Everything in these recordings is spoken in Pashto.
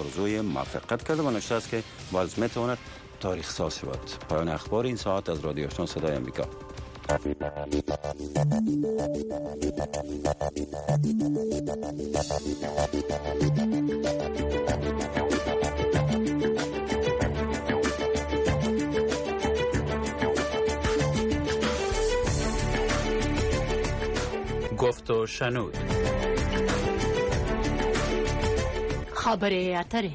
آرزوی موفقیت کرده و نشته است که باز میتواند تاریخ ساز شود. پایان اخبار این ساعت از رادیو آشنا صدای آمریکا. گفت و شنود. خبر اتره.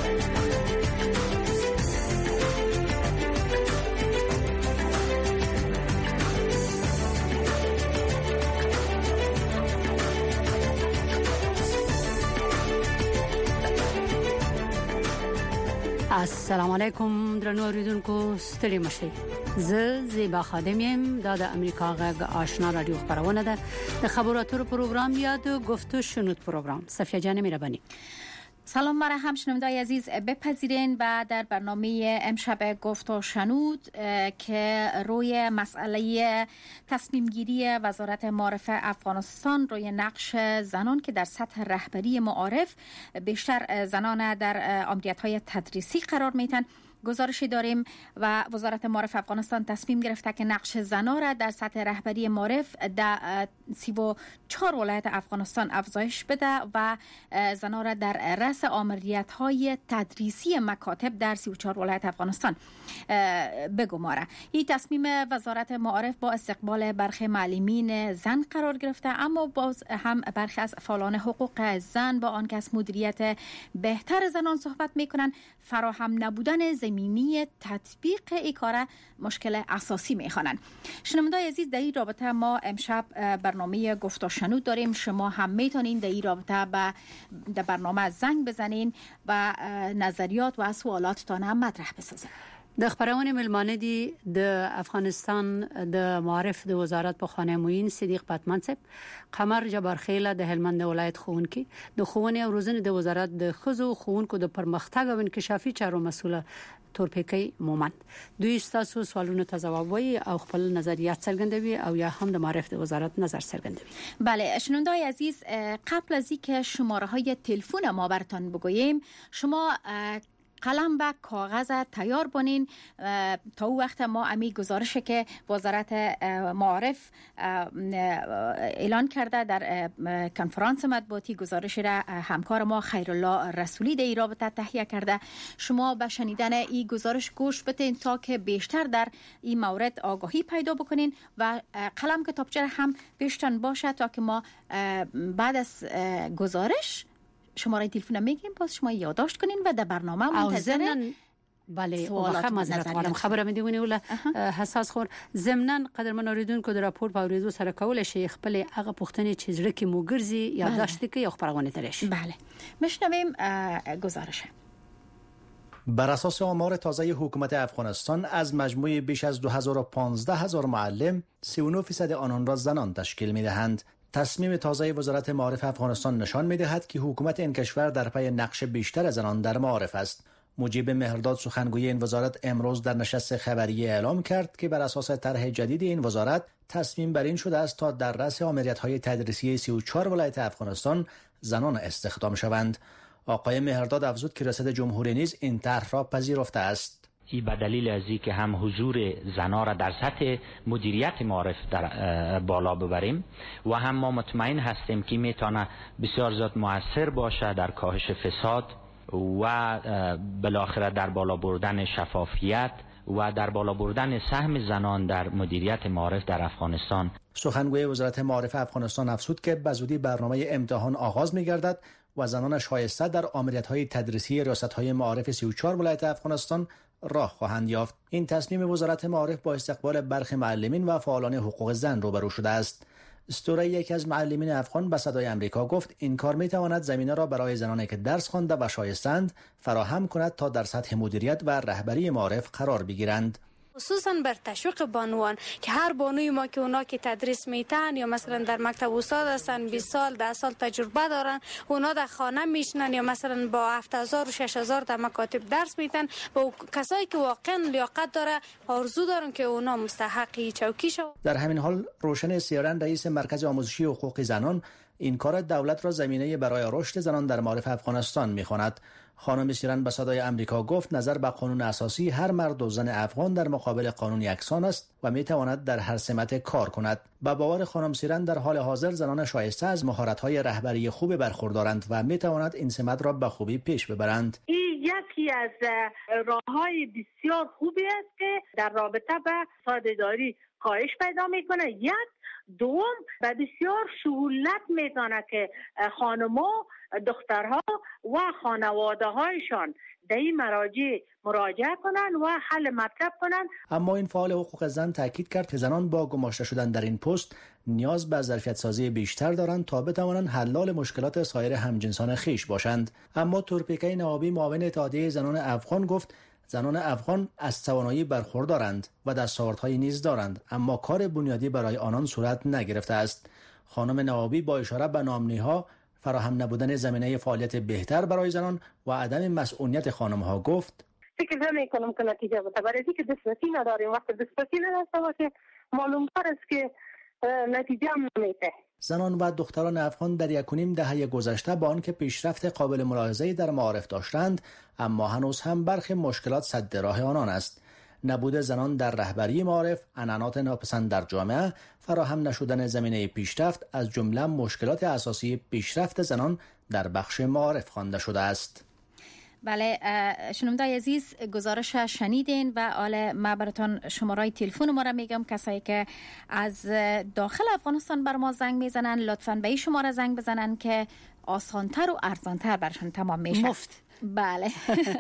السلام علیکم درنو اوریدونکو ستړي مشئ. زه زیبا خادم یم. دا د امریکا غږ آشنا رادیو خبرونه ده. د خبرو اترو پروگرام یا د گفت و شنود پروگرام. صفیه جان مهربانی. سلام برای همشنوندای عزیز، بپذیرین و در برنامه امشب گفت و شنود که روی مسئله تصمیم گیری وزارت معارف افغانستان روی نقش زنان که در سطح رهبری معارف بیشتر زنان در آمریت‌های تدریسی قرار میتن گزارشی داریم و وزارت معارف افغانستان تصمیم گرفته که نقش زنان را در سطح رهبری معارف در 34 ولایت افغانستان افزایش بده و زنان را در رأس آمریت‌های تدریسی مکاتب در 34 ولایت افغانستان بگماره. این تصمیم وزارت معارف با استقبال برخی معلمین زن قرار گرفته، اما باز هم برخی از فعالان حقوق زن با آنکه از مدیریت بهتر زنان صحبت میکنن، فراهم نبودن زمینی تطبیق این کار مشکل اساسی میخوانند. شنوندای عزیز، در این رابطه ما امشب برنامه گفت و شنود داریم. شما هم میتونین در این رابطه به برنامه زنگ بزنین و نظریات و سوالاتتان هم مطرح بسازین. د خبرونه ملمانه دي د افغانستان د معارف د وزارت په خانه موین صدیق پتمن صاحب، قمر جبارخیله د هلمند ولایت خوونکی، د خوونه او روزنه د وزارت د خزو خوونکو د پرمختګ او انکشافي چارو مسوله تورپیکی مومند. دوی تاسو سوالونو ته جواب وایي او خپل نظریات څرګندوي او یا هم د معارف د وزارت نظر څرګندوي. بله شنوندای عزیز، قبل از اینکه شماره های تلفن ما براتون بگوییم، شما قلم و کاغذ تیار بانین تا او وقت ما امی گزارش که وزارت معارف اعلان کرده در کنفرانس مطبوعاتی، گزارش را همکار ما خیرالله رسولی در این رابطه تهیه کرده. شما به شنیدن این گزارش گوش بدین تا که بیشتر در این مورد آگاهی پیدا بکنین و قلم کتابچه هم پیشتان باشه تا که ما بعد از گزارش شماره تلفن میگیم، باز شما یادداشت کنین و در برنامه منتظر بله خبره میدونی ولا حساس خور ضمناً قدرمن اوریدونکو در راپور په اوریدو سره کول شي خپل هغه پوښتنې چې زړه کې مو ګرځي یادداشت کړئ او خبرونه ترش. بله میشنویم گزارش. بر اساس آمار تازه حکومت افغانستان از مجموع بیش از 2015,000 معلم 39% آنان را زنان تشکیل میدهند. تصمیم تازه وزارت معارف افغانستان نشان می‌دهد که حکومت این کشور در پی نقش بیشتر زنان در معارف است. مجیب مهرداد سخنگوی این وزارت امروز در نشست خبری اعلام کرد که بر اساس طرح جدید این وزارت تصمیم بر این شده است تا در رأس آمریت‌های تدریسی 34 ولایت افغانستان زنان استخدام شوند. آقای مهرداد افزود که ریاست جمهوری نیز این طرح را پذیرفته است. ای به دلیل از اینکه هم حضور زنان را در سطح مدیریت معارف در بالا ببریم و هم ما مطمئن هستیم که میتونه بسیار زیاد مؤثر باشه در کاهش فساد و بالاخره در بالا بردن شفافیت و در بالا بردن سهم زنان در مدیریت معارف در افغانستان. سخنگوی وزارت معارف افغانستان افزود که به زودی برنامه امتحان آغاز می‌گردد و زنان شایسته در آمریت‌های تدریسی ریاست‌های معارف 34 ولایت افغانستان راه خواهند یافت. این تصمیم وزارت معارف با استقبال برخی معلمین و فعالان حقوق زن روبرو شده است. استوره یکی از معلمین افغان به صدای آمریکا گفت این کار میتواند زمینه را برای زنانی که درس خوانده و شایستند فراهم کند تا در سطح مدیریت و رهبری معارف قرار بگیرند. خصوصا بر تشویق بانوان که هر بانوی ما که اونا که تدریس میتن یا مثلا در مکتب استاد هستن 20 سال 10 سال تجربه دارن، اونا در خانه میشنن یا مثلا با 7000 و 6000 در مکاتب درس میتن، با کسایی که واقعا لیاقت داره آرزو دارن که اونا مستحقی چوکی شو. در همین حال روشن سیارن رئیس مرکز آموزشی حقوق زنان این کار دولت را زمینه برای رشد زنان در معارف افغانستان میخواند. خانم سیرن به صدای آمریکا گفت نظر به قانون اساسی هر مرد و زن افغان در مقابل قانون یکسان است و می تواند در هر سمت کار کند. به باور خانم سیرن در حال حاضر زنان شایسته از مهارت‌های رهبری خوب برخوردارند و می تواند این سمت را به خوبی پیش ببرند. این یکی از راه‌های بسیار خوبی است که در رابطه به سازداری کاهش پیدا میکنه. یک دوم و بسیار سهولت میتونه که خانم‌ها، دخترها و خانواده هایشان در این مراجع مراجعه کنند و حل مطلب کنند. اما این فعال حقوق زن تاکید کرد که زنان با گماشته شدن در این پست نیاز به ظرفیت سازی بیشتر دارند تا بتوانند حلال مشکلات سایر همجنسان خیش باشند. اما تورپیکه نوابی معاون اتحادیه زنان افغان گفت زنان افغان از توانایی برخوردارند و دستاوردهایی نیز دارند، اما کار بنیادی برای آنان صورت نگرفته است. خانم نوابی با اشاره به نامنی‌ها، فراهم نبودن زمینه فعالیت بهتر برای زنان و عدم مسئولیت خانم‌ها گفت: فکر نمی‌کنم که نتیجه بده، برای اینکه دسترسی نداریم. وقتی دسترسی نداشته باشه معلوم است که نتیجه هم نمیده. زنان و دختران افغان در 1.5 دهه گذشته با آنکه پیشرفت قابل ملاحظه‌ای در معارف داشتند، اما هنوز هم برخی مشکلات سد راه آنان است. نبود زنان در رهبری معارف، عنعنات ناپسند در جامعه، فراهم نشدن زمینه پیشرفت از جمله مشکلات اساسی پیشرفت زنان در بخش معارف خوانده شده است. بله، شنوندای عزیز گزارش شنیدین و حالا ما براتون شماره تلفن ما را میگم. کسایی که از داخل افغانستان بر ما زنگ میزنن لطفاً به این شماره زنگ بزنن که آسانتر و ارزانتر برشون تمام میشه. مفت. بله.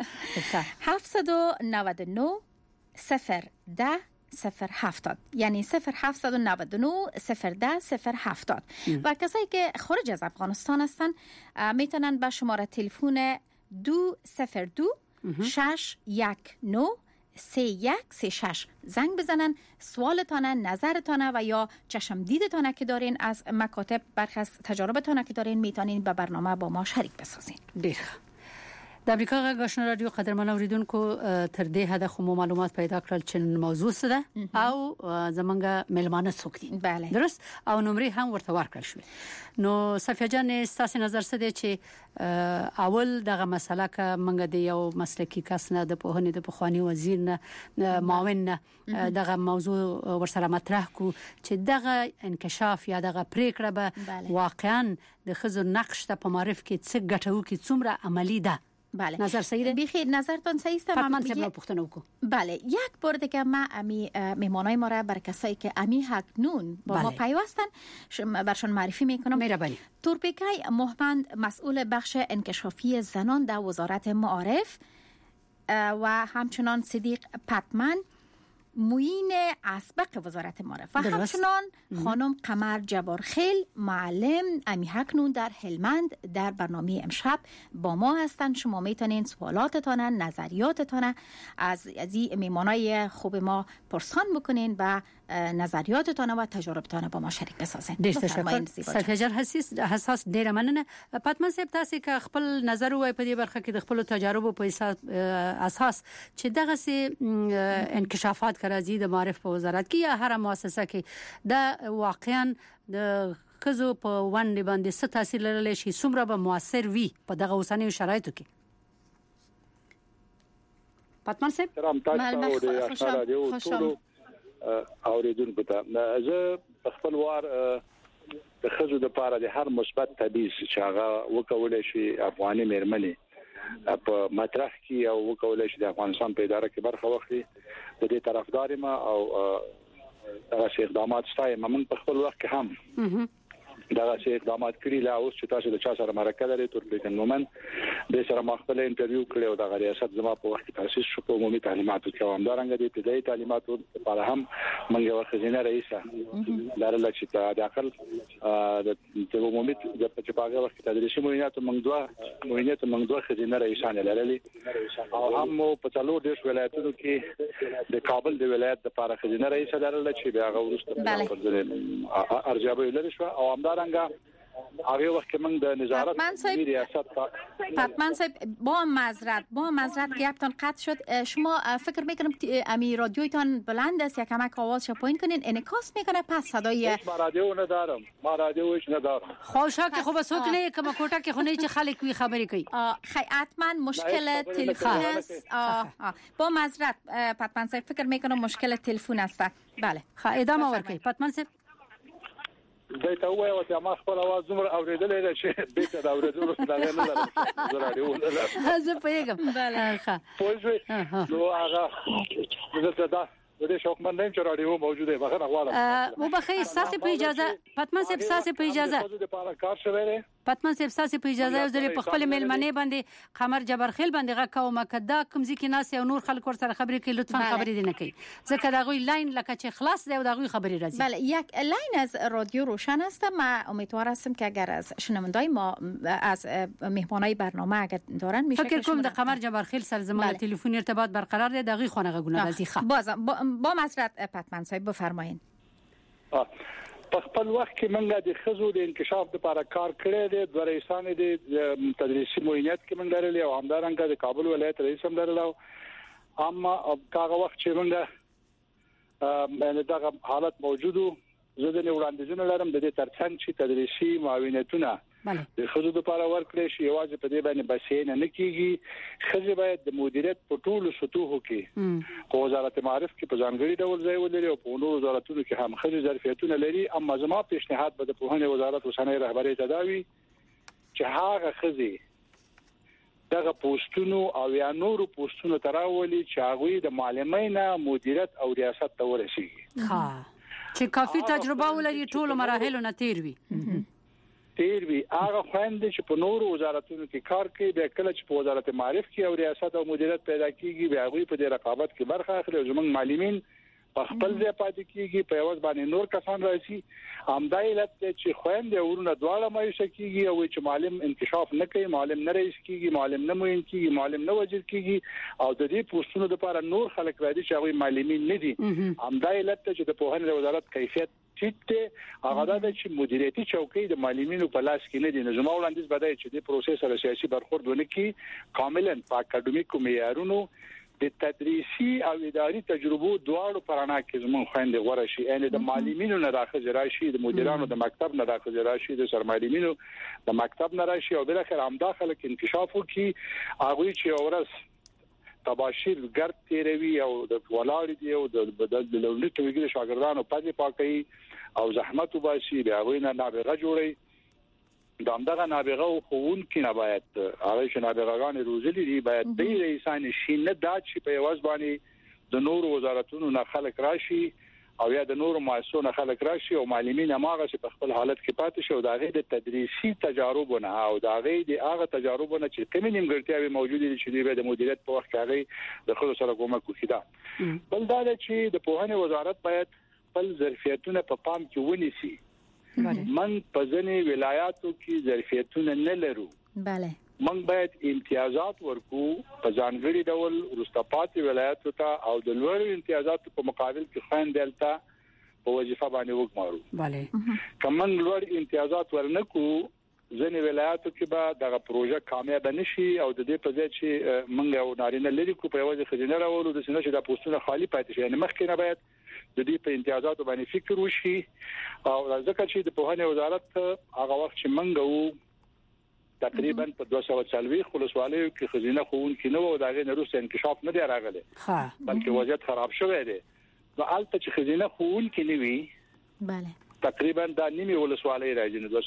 799 010 070 یعنی 0799 010 070 و کسایی که خارج از افغانستان هستن میتونن به شماره تلفن 202 619 3136 زنگ بزنن، سوالتانه، نظرتانه و یا چشم دیدتانه که دارین از مکاتب، برخی از تجاربتانه که دارین میتونین به برنامه با ما شریک بسازین. د امریکا غږ آشنا رادیو قدرمن اوریدونکو تر دې هدا خو معلومات پیدا کړل چې موضوع څه ده او زمونږ ملمانه څوک دي. بله. درست او نمرې هم ورته ورکړل شو. نو صفیه جان ستاسو نظر څه دی چې اول دغه مسله که منګه د یو مسلکی کس نه د پوهنې د پخوانی وزیر نه معاون نه دغه موضوع ورسره مطرح کو چې دغه انکشاف یا دغه پریکړه به واقعا د خزر نقش ته په معرف کې څه ګټو کې څومره عملی ده. بله. نظر صحیح ده؟ بخیر نظرتون صحیح است. من طبعا پختنه وکم. بله، یک بار دیگه ما امی میمانای ما را بر کسایی که امی اکنون با ما پیوستن برشان معرفی میکنم. مهربانی. تورپیکه محمد مسئول بخش انکشافی زنان در وزارت معارف و همچنان صدیق پتمن معین اسبق وزارت معارف و همچنان خانم قمر جبارخیل معلم امی اکنون در هلمند در برنامه امشب با ما هستند. شما میتونین سوالاتتان، نظریاتتان از این میمانای خوب ما پرسان بکنین و نظریاتتان و تجربتان با ما شریک بسازین. ډیر تشکر. صفیه جان حساس ډیر مننه. پاتمن صاحب تاسو که خپل نظر وای په دې برخه کې د خپل تجربو په اساس چې دغه سي انکشافات راځي د معرف په وزارت کې یا هر مؤسسه کې دا واقعا د خزو په ونډه باندې څه تاثیر لرلی شي، څومره به موثر وي په دغه اوسنیو شرایطو کې؟ پاتمن صاحب سلام تاسو ته آشنا رادیو ټول اوریدونکو ته زه په خپل وار د خزو د پاره د هر مثبت تبعیض چې هغه وکولای شي افغاني مېرمنې په مطرح کې او وکولای شي د افغانستان په اداره کې برخه واخلي د دې طرفدار ما او دغه اقدامات ستایم. موږ په خپل وخت کې هم دغه اقدامات کړی لا اوس چې تاسو د چا سره مرکه لري تورپیکن مومن د سره مخبل انټرویو کړی او د ریاست زما په وخت کې تاسیس شو په عمومي تعلیماتو کې همدارنګه د ابتدایي تعلیماتو لپاره هم موږ یو خزینه رئیسه لرله چې د عقل د عمومي د پچپاغه وخت تدریسي مویناتو موږ دوه خزینه رئیسان لرلې او هم په څلور دیش ولایتونو کې د کابل د ولایت لپاره خزینه رئیسه لرله چې هغه ورسته ارجابه لري شو او همدارنګه هغه وخت کې موږ د نظارت ریاست پتمن صاحب با معذرت گپتان قطع شد. شما فکر میکنم امی رادیویتان بلند است یا کمک آوازش پایین کنین، انعکاس میکنه پس صدای ما رادیو ندارم. خوشا که خوب صوت نه کما کوټه کې خونه چې خلک وی خبرې کوي. حتما مشکل تلفن است. با معذرت پتمن صاحب فکر میکنم مشکل تلفن است. بله ادامه ورکړئ پتمن صاحب. دایته وایو چې ما خپل आवाज زموږ اوریدلې ده چې به ته اوریدلو څه نه لرم زه رادیو نه لرم. زه پیغام بله ښه پوه نو هغه دا د شوق من نیم چې رادیو موجوده بخښنه غواړم. وبخښئ ساسه په اجازه پتمن صاحب ساسه په اجازه پتمن صاحب ساسه په اجازه یو ځلې په خپل میلمنې باندې قمر جبرخیل باندې غاکوم کدا کوم ځکه ناس او نور خلک ور سره خبرې کوي لطفا خبرې دي نه کوي ځکه دا غوي لاین لکه چې خلاص دی او دا غوي خبرې راځي. بله یک لاین از رادیو روشن است. ما امیدوار هستم که اگر از شنوندای ما از مهمانای برنامه اگر دارن میشه فکر کنم د قمر جبرخیل سره زمان تلفنی ارتباط برقرار دی دغه خونه غونه راځي. بازم با معذرت پتمن صاحب بفرمایید. په خپل وخت کې موږ د خزو د انکشاف لپاره کار کړی دی. د رئیسان د تدریسي معاینات کې موږ لري او همدارنګه د کابل ولایت رئیس هم لرلو. اما هغه وخت چې موږ دغه حالت موجودو زه د وړاندیزونه لرم د دې ترڅنګ چې تدریسي معاونتونه د خزو لپاره ورکړي شي. یوازې په دې باندې بسینه نه کیږي. خزو باید د مدیریت په ټولو سطوحو کې په وزارت معارف کې په ځانګړي ډول ځای ولري او په نورو وزارتونو کې هم خزو ظرفیتونه لري. اما زما پیشنهاد به د پوهنې وزارت اوسنۍ رهبری ته دا وي چې هغه خزي دغه پوسټونو او یا نورو پوسټونو تراولي چې هغه د معلمینه مدیریت او ریاست ته ورسیږي. چې کافي تجربه ولري ټول مراحل نه تیر وي. هغه خويندې چې په نورو وزارتونو کې کار کوي د کله چې په وزارت معارف کې او ریاست او مدیریت پیدا کیږي بیا غوي په دې رقابت کې برخه اخلي. زموږ معلمین په خپل ځای پاتې کیږي په یوز باندې نور کسان راځي. همدا علت چې خويندې ورونه دواړه مایوسه کیږي او چې معلم انکشاف نه کوي، معلم نه رئیس کیږي، معلم نه موین کیږي، معلم نه وزیر کیږي او د دې پوسټونو لپاره نور خلک راځي چې هغه معلمین نه دي. همدا علت چې د پوهنې وزارت کیفیت چې هغه د مدیریتي چوکۍ د معلمینو په لاس کې نه دي. نو زموږ وړاندیز بدای چې د پروسس سره سیاسي برخورد ونه کی کاملا په اکاډمیکو معیارونو د تدریسي او اداري تجربو دواړو پرانا کې زموږ خويندې غوړه شي. یعنی د معلمینو نه راخه راشي، د مدیرانو د مکتب نه راخه راشي، د سرمعلمینو د مکتب نه راشي او بل اخر هم داخله کې انکشاف وکي. هغه چې اورس تباشیر ګرد تیروي او د ولاړ دی او د بدل د لولټ وګړي شاګردانو پاتې پاکي او زحمت وباسي بیا غوینه نابغه جوړي. د همدغه نابغه او خون کې نه باید هغه چې نابغه‌ګان روزلي دي باید د رئیسان شي نه دا چې په یوز باندې د نور وزارتونو نه خلک راشي او یا د نور مؤسسونو خلک راشي او معلمین هغه چې په خپل حالت کې پاتې شو دا غي د تدریسي تجاربونه او دا غي د هغه تجاربونه چې کومې نیمګړتیاوې موجوده دي چې د مدیریت په وخت کې هغه د خلکو سره کومک وکړي. بل دا چې د پوهنې وزارت باید خپل ظرفیتونه په پام کې ونیسي. من په ځینې ولایاتو کې ظرفیتونه نه لرو. بله من باید امتیازات ورکو په ځانګړي ډول ورستپاتې ولایاتو ته او د لوړ امتیازاتو په مقابل کې خان دلته په وظیفه باندې وګمارو. بله کمن لوړ امتیازات ورنکو ځینې ولایاتو کې به دغه پروژه کامیاب نشي او د دې په ځای چې موږ یو نارینه لري کو په یوازې خزینه راوړو د سینې چې د پوسټونو خالی پاتې شي. یعنی مخکې نه باید د دې په امتیازاتو باندې فکر وشي او ځکه چې د پوهنې وزارت هغه وخت چې موږ تقریبا په 240 ولسوالیو کې خزینه خون کې نو او دغه نروسته انکشاف نه دی راغلی بلکې وضعیت خراب شوی دی. نو البته چې خزینه خون کې نیوي بله تقریبا د نیمه ولسوالۍ راځي نو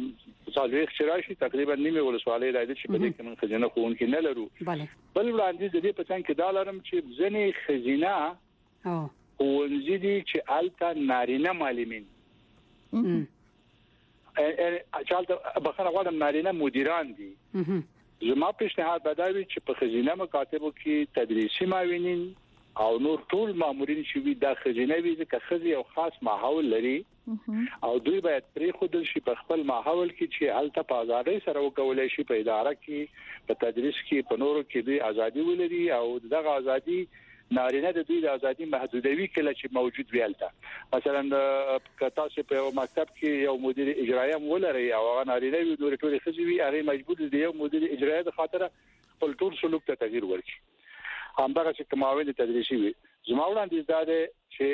250 شراشي تقریبا نیمه ولسوالۍ راځي چې په دې کې من خزینه خون کې نه لرو. بل وړاندې د دې په څنګه کې دا لرم چې ځنې خزینه ونځي دي چې الته نارینه معلمین چالت بخنه غواړم نارینه مدیران دي. زما پیشنهاد بداوی چې په خزینه مکاتبو کې تدریسي معاونین او نور ټول مامورین چې وي د خزینه وي چې خزي او خاص ماحول لري او دوی باید پرې خودل شي په خپل ماحول کې چې الته په ازادۍ سره وکولای شي په اداره کې په تدریس کې په نورو کې دوی ازادي ولري او دغه ازادي نارینه د دوی د ازادي محدودوي کله چې موجود ویلته مثلا که تاسو په مکتب کې یو مدیر اجرایی ولري او هغه نارینه وي نور ټول خزوي هغه مجبور دي یو مدیر اجرایی د خاطر خپل ټول سلوک ته تغییر ورکړي همدغه چې معاون تدریسي وي زما وړاندیز دا دی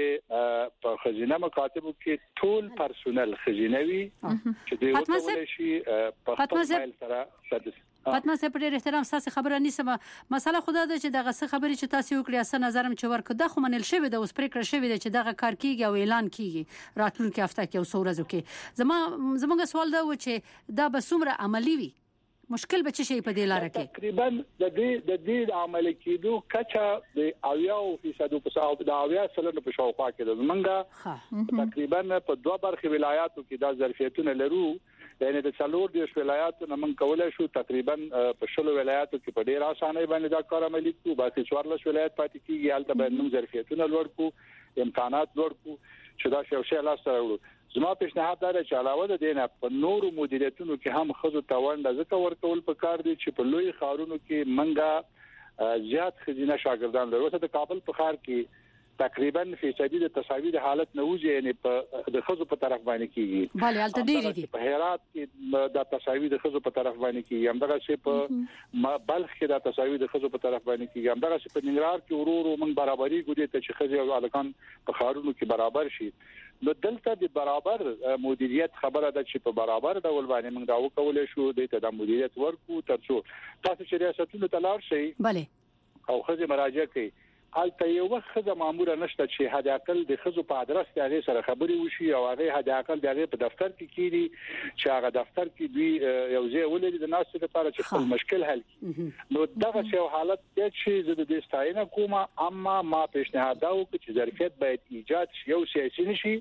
چې په خزینه مکاتبو کې ټول پرسونل خزینوي چې دوی وکولای شي په خپل فایل سره فاطمه صاحب ډېر احترام تاسو خبره نیسم مسله خدا ده چې دغه څه خبرې چې تاسو وکړي اصل نظرم چې ورکړه د خو منل شوی د اوس پریکړه شوی ده چې دغه کار کیږي او اعلان کیږي راتلونکي هفته کې او څورزو کې زمونږ سوال دا و چې دا به څومره عملی وي مشکل به څه شي په دې لار کې تقریبا د دې عمل کېدو کچا د 80% په ساو د 80% په شاوخوا کې د منګه تقریبا په دوه برخه ولایاتو کې دا ظرفیتونه لرو یعنی د څلور د ولایاتو نه من کولای شو تقریبا په شلو ولایاتو کې په ډیر اسانه باندې دا کار عملي کوو باقي 14 ولایت پاتې کیږي البته باندې موږ ظرفیتونه لوړ کو امکانات لوړ کو چې دا شی لا سره زما پیشنهاد دا چې علاوه د دینه په نورو مدیریتونو کې هم خزو توانډه ځکه ورکول په کار دي چې په لوی خارونو کې منګه زیات خزینه شاګردان لري د کابل په خار کې تقریبا فیصدي د تصاویر حالت نه وځي یعنی په د خزو په طرف باندې کیږي bale الته ډیری دي په هرات کې د تصاویر د خزو په طرف باندې کیږي همدغه چې په بلخ کې د تصاویر د خزو په طرف باندې کیږي همدغه چې په ننګرهار کې ورورو من برابرۍ ګډي ته چې خزي او الکان په خارونو کې برابر شي نو دلته د برابر مدیریت خبره ده چې په برابر ډول باندې موږ دا وکولای شو د مدیریت ورکو ترڅو تاسو چې ریاستونو ته لاړ شئ bale او خزي مراجعه کوي البته یو وخت خزه مامور نشته چې حد اقل د خزو په ادرس کې هغه سره خبري وشي او هغه حد اقل د هغه په دفتر کې کیږي چې هغه دفتر کې دوی یو ځای ولري د ناس لپاره چې خپل مشکل حل کړي نو دغه یو حالت چې زه د دې ستاینه کوم اما ما پیشنهاد دا وکړ چې ظرفیت باید ایجاد شي یو سیاسي نشي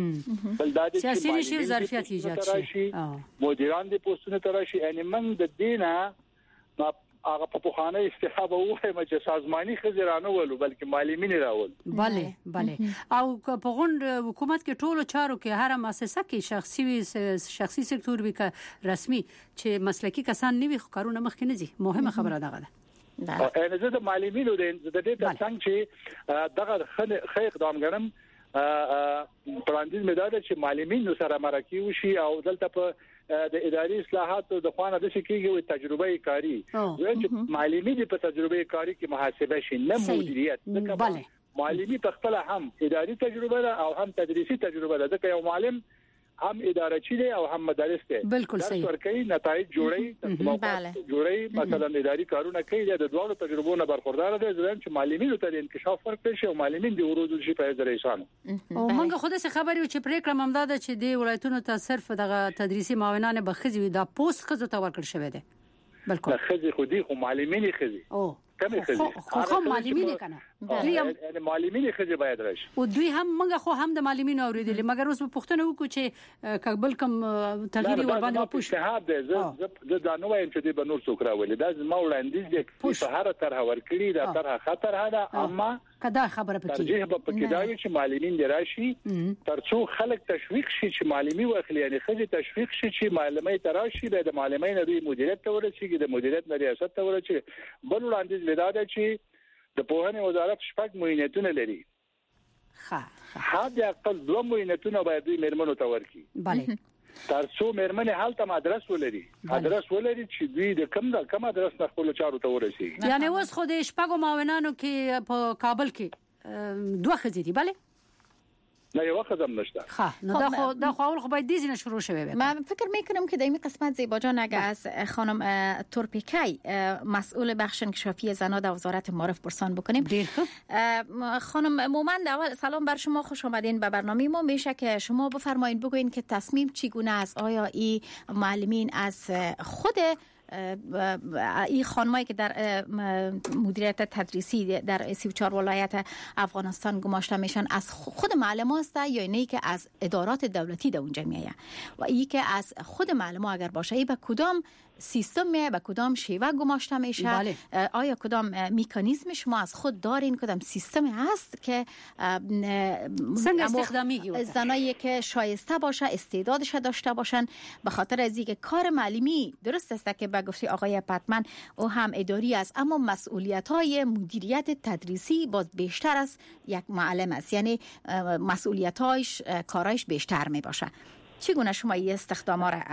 بل دا چې سیاسي نشي ظرفیت ایجاد شي مدیران د پوسټونو تراشي یعنی من د دینه هغه په پوخانه استحابه وای چې سازماني خزرانه ولو بلکې مالی مینه راول bale او په غونډ حکومت کې ټولو چارو کې هر مؤسسه کې شخصي سکتور وی که رسمي چې مسلکی کسان نیوي کارونه مخکې نه دي مهمه خبره ده انا زه د مالی مینه د دې څنګه چې دغه خې اقدام غنم پراندیز مدار چې مالی مینه سره مرکی وشي او دلته په د اداري اصلاحاتو د خوانه د شکیږي تجربه کاری چې معلمي د تجربه کاری کې محاسبه شي نه مدیریت معلمي په خپل هم اداري تجربه ده او هم تدریسي تجربه ده ځکه یو معلم هم اداره چي دي او هم مدرس دي بالکل صحیح ورکړي نتایج جوړي مثلا اداري کارونه کوي د دوه تجربو نه برخوردار دي ځکه چې معلمینو ته انکشاف ورکړي شي او معلمین دی ورودل شي په ځریشان او موږ خو د خبرې چې پریکړه ممداده چې دی ولایتونو ته صرف دغه تدریسي معاونان بخزي دا پوسټ خزو ته ورکړ شوی دی بالکل خزي خو دي خو معلمین خزي کمی خزي خو معلمین کنه یعنی معلمین خزي باید راشي او دوی هم موږ خو هم د معلمین اوریدل مګر اوس په پښتنه وکړو چې کابل کم تغییر ور باندې پوښ ته دا نو وایم چې د بنور څوک راولي دا زما وړاندیز دي په هر طرح ورکړي دا طرح خطر هدا اما کدا خبره پکې ترجیح به پکې دا وي چې معلمین دی راشي ترڅو خلک تشویق شي چې معلمي واخلي یعنی خځې تشویق شي چې معلمي تراشي د معلمین د مدیریت ته ورسیږي د مدیریت نه ریاست ته ورسیږي بل وړاندیز لیدا ده چې د پوهنې وزارت شپږ معاینتونه لري حد اقل 2 معاینتونه باید مرمنو ته ورکړي bale ترڅو مرمنه حالت ادرس ولري چې دوی د کوم ادرس نه خپل چارو ته ورسیږي یعنی اوس خو د شپږو معاونانو کې په کابل کې دوه خځې دي bale نه یو خدام نشته نه دا خو اول خو باید دیزینه شروع شوه من فکر میکنم که در این قسمت زیبا جان اگه از خانم تورپیکی مسئول بخش انکشافی زنان در وزارت معارف پرسان بکنیم. خانم مومند اول سلام بر شما، خوش آمدین به برنامه ما. میشه که شما بفرمایید بگوین که تصمیم چگونه است؟ آیا این معلمین از خود این خانمایی که در مدیریت تدریسی در 34 ولایت افغانستان گماشته میشن از خود معلم هست یا اینه که از ادارات دولتی در اونجا میایه؟ و این که از خود معلم اگر باشه ای به کدام سیستم به کدام شیوه گماشته میشه؟ بله. آیا کدام مکانیزم شما از خود دارین؟ کدام سیستمی هست که سنگ استخدامی زنایی که شایسته باشه، استعدادش داشته باشن؟ به خاطر از اینکه کار معلمی درست است که به گفته آقای پتمن او هم اداری است، اما مسئولیت‌های مدیریت تدریسی باز بیشتر از یک معلم است، یعنی مسئولیت‌هاش کارایش بیشتر می باشه. چگونه شما این استخدام را